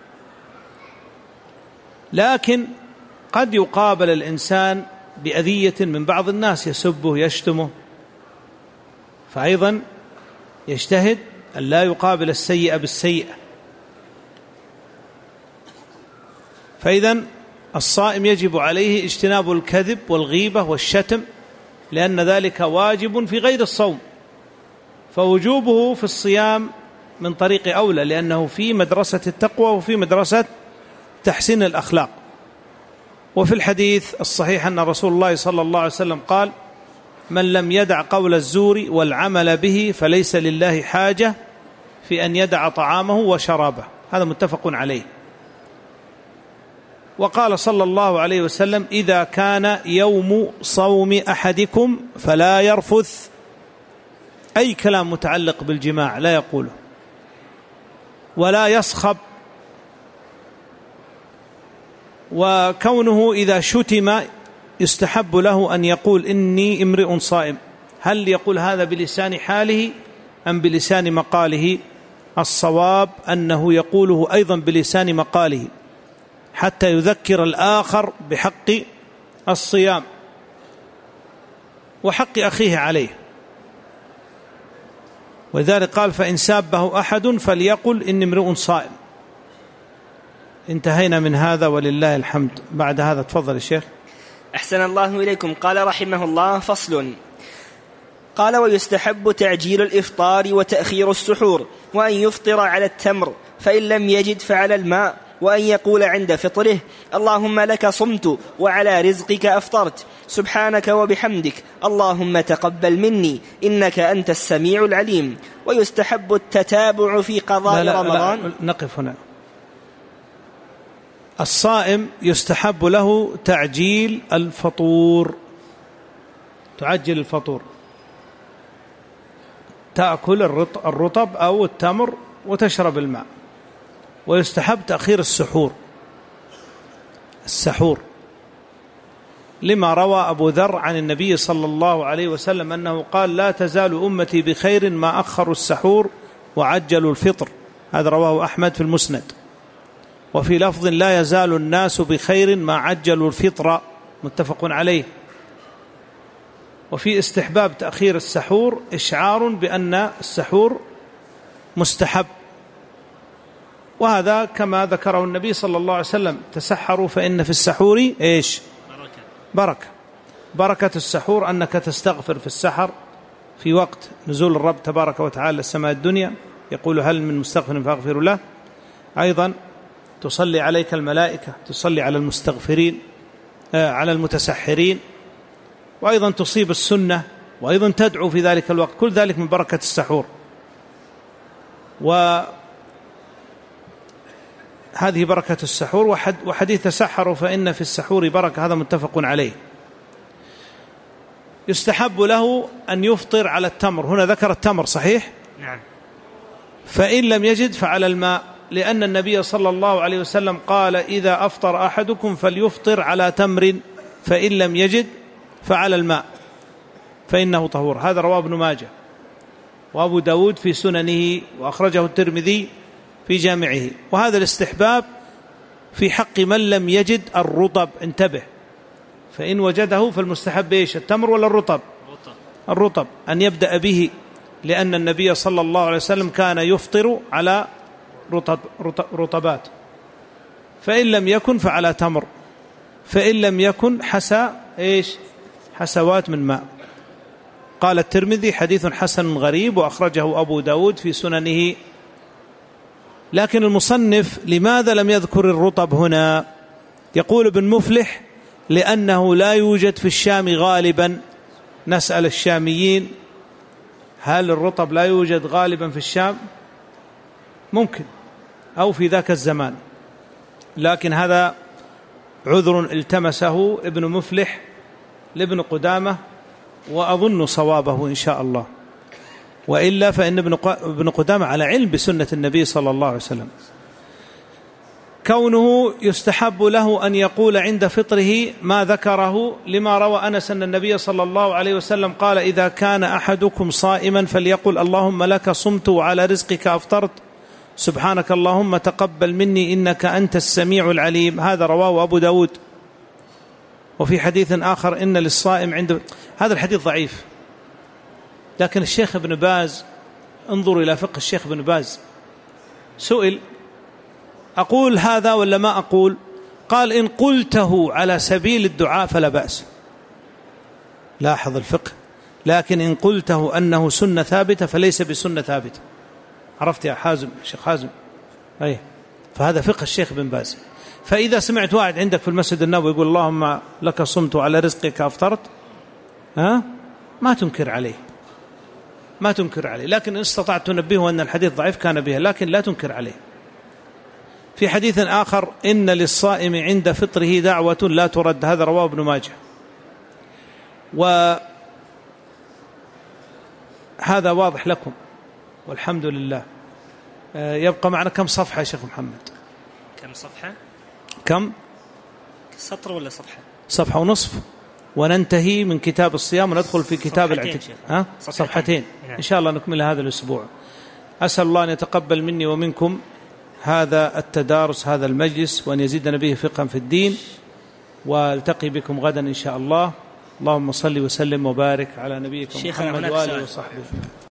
لكن قد يقابل الإنسان بأذية من بعض الناس، يسبه يشتمه، فأيضا يجتهد أن لا يقابل السيئة بالسيئة. فإذن الصائم يجب عليه اجتناب الكذب والغيبة والشتم، لأن ذلك واجب في غير الصوم، فوجوبه في الصيام من طريق أولى، لأنه في مدرسة التقوى وفي مدرسة تحسين الأخلاق. وفي الحديث الصحيح أن رسول الله صلى الله عليه وسلم قال: من لم يدع قول الزور والعمل به فليس لله حاجة في أن يدع طعامه وشرابه. هذا متفق عليه. وقال صلى الله عليه وسلم: إذا كان يوم صوم أحدكم فلا يرفث، أي كلام متعلق بالجماع لا يقوله، ولا يصخب. وكونه إذا شتم يستحب له أن يقول إني امرئ صائم. هل يقول هذا بلسان حاله أم بلسان مقاله؟ الصواب أنه يقوله أيضا بلسان مقاله، حتى يذكر الآخر بحق الصيام وحق أخيه عليه. ولذلك قال: فإن سابه أحد فليقل إني امرئ صائم. انتهينا من هذا ولله الحمد. بعد هذا تفضل الشيخ. أحسن الله إليكم، قال رحمه الله: فصل. قال: ويستحب تعجيل الإفطار وتأخير السحور، وأن يفطر على التمر، فإن لم يجد فعلى الماء، وأن يقول عند فطره: اللهم لك صمت وعلى رزقك أفطرت، سبحانك وبحمدك، اللهم تقبل مني، إنك أنت السميع العليم. ويستحب التتابع في قضاء رمضان. لا، نقف هنا. الصائم يستحب له تعجيل الفطور، تعجل الفطور، تأكل الرطب أو التمر وتشرب الماء. ويستحب تأخير السحور لما روى أبو ذر عن النبي صلى الله عليه وسلم أنه قال: لا تزال أمتي بخير ما أخروا السحور وعجلوا الفطر. هذا رواه أحمد في المسند. وفي لفظ: لا يزال الناس بخير ما عجلوا الفطر، متفق عليه. وفي استحباب تأخير السحور إشعار بأن السحور مستحب. وهذا كما ذكره النبي صلى الله عليه وسلم: تسحروا فإن في السحور إيش؟ بركة. بركة السحور أنك تستغفر في السحر في وقت نزول الرب تبارك وتعالى السماء الدنيا، يقول: هل من مستغفر فأغفر له. أيضا تصلي عليك الملائكة، تصلي على المستغفرين، على المتسحرين، وأيضا تصيب السنة، وأيضا تدعو في ذلك الوقت. كل ذلك من بركة السحور. وهذه بركة السحور. وحديث تسحروا فإن في السحور بركة، هذا متفق عليه. يستحب له أن يفطر على التمر. هنا ذكر التمر صحيح؟ نعم. فإن لم يجد فعلى الماء، لأن النبي صلى الله عليه وسلم قال: إذا أفطر أحدكم فليفطر على تمر، فإن لم يجد فعلى الماء فإنه طهور. هذا رواه ابن ماجه وأبو داود في سننه، وأخرجه الترمذي في جامعه. وهذا الاستحباب في حق من لم يجد الرطب. انتبه، فإن وجده فالمستحب إيش؟ التمر ولا الرطب؟ الرطب، أن يبدأ به، لأن النبي صلى الله عليه وسلم كان يفطر على رطبات. فإن لم يكن فعلى تمر، فإن لم يكن حسى إيش؟ حسوات من ماء. قال الترمذي: حديث حسن غريب، وأخرجه أبو داود في سننه. لكن المصنف لماذا لم يذكر الرطب هنا؟ يقول ابن مفلح: لأنه لا يوجد في الشام غالبا. نسأل الشاميين: هل الرطب لا يوجد غالبا في الشام؟ ممكن، أو في ذاك الزمان، لكن هذا عذر التمسه ابن مفلح لابن قدامة، وأظن صوابه إن شاء الله. وإلا فإن ابن قدامة على علم بسنة النبي صلى الله عليه وسلم. كونه يستحب له أن يقول عند فطره ما ذكره، لما روى أنس أن النبي صلى الله عليه وسلم قال: إذا كان أحدكم صائما فليقل: اللهم لك صمت وعلى رزقك أفطرت، سبحانك اللهم تقبل مني إنك أنت السميع العليم. هذا رواه أبو داود. وفي حديث آخر: إن للصائم عند. هذا الحديث ضعيف، لكن الشيخ ابن باز، انظروا إلى فقه الشيخ ابن باز، سئل: أقول هذا ولا ما أقول؟ قال: إن قلته على سبيل الدعاء فلا بأس. لاحظ الفقه. لكن إن قلته أنه سنة ثابتة فليس بسنة ثابتة. عرفت يا حازم، الشيخ حازم؟ أي، فهذا فقه الشيخ ابن باز. فإذا سمعت واحد عندك في المسجد النبوي يقول: اللهم لك صمت وعلى رزقك أفطرت، ما تنكر عليه، ما تنكر عليه. لكن إن استطعت تنبهه أن الحديث ضعيف كان بها، لكن لا تنكر عليه. في حديث آخر: إن للصائم عند فطره دعوة لا ترد. هذا رواه ابن ماجه. وهذا واضح لكم والحمد لله. يبقى معنا كم صفحة يا شيخ محمد؟ كم صفحة؟ كم؟ سطر ولا صفحة؟ صفحة ونصف، وننتهي من كتاب الصيام وندخل في كتاب الاعتكاف. صفحتين إن شاء الله نكمل هذا الأسبوع. أسأل الله أن يتقبل مني ومنكم هذا التدارس، هذا المجلس، وأن يزيدنا به فقها في الدين. والتقي بكم غدا إن شاء الله. اللهم صل وسلم وبارك على نبيك محمد وآله وصحبه.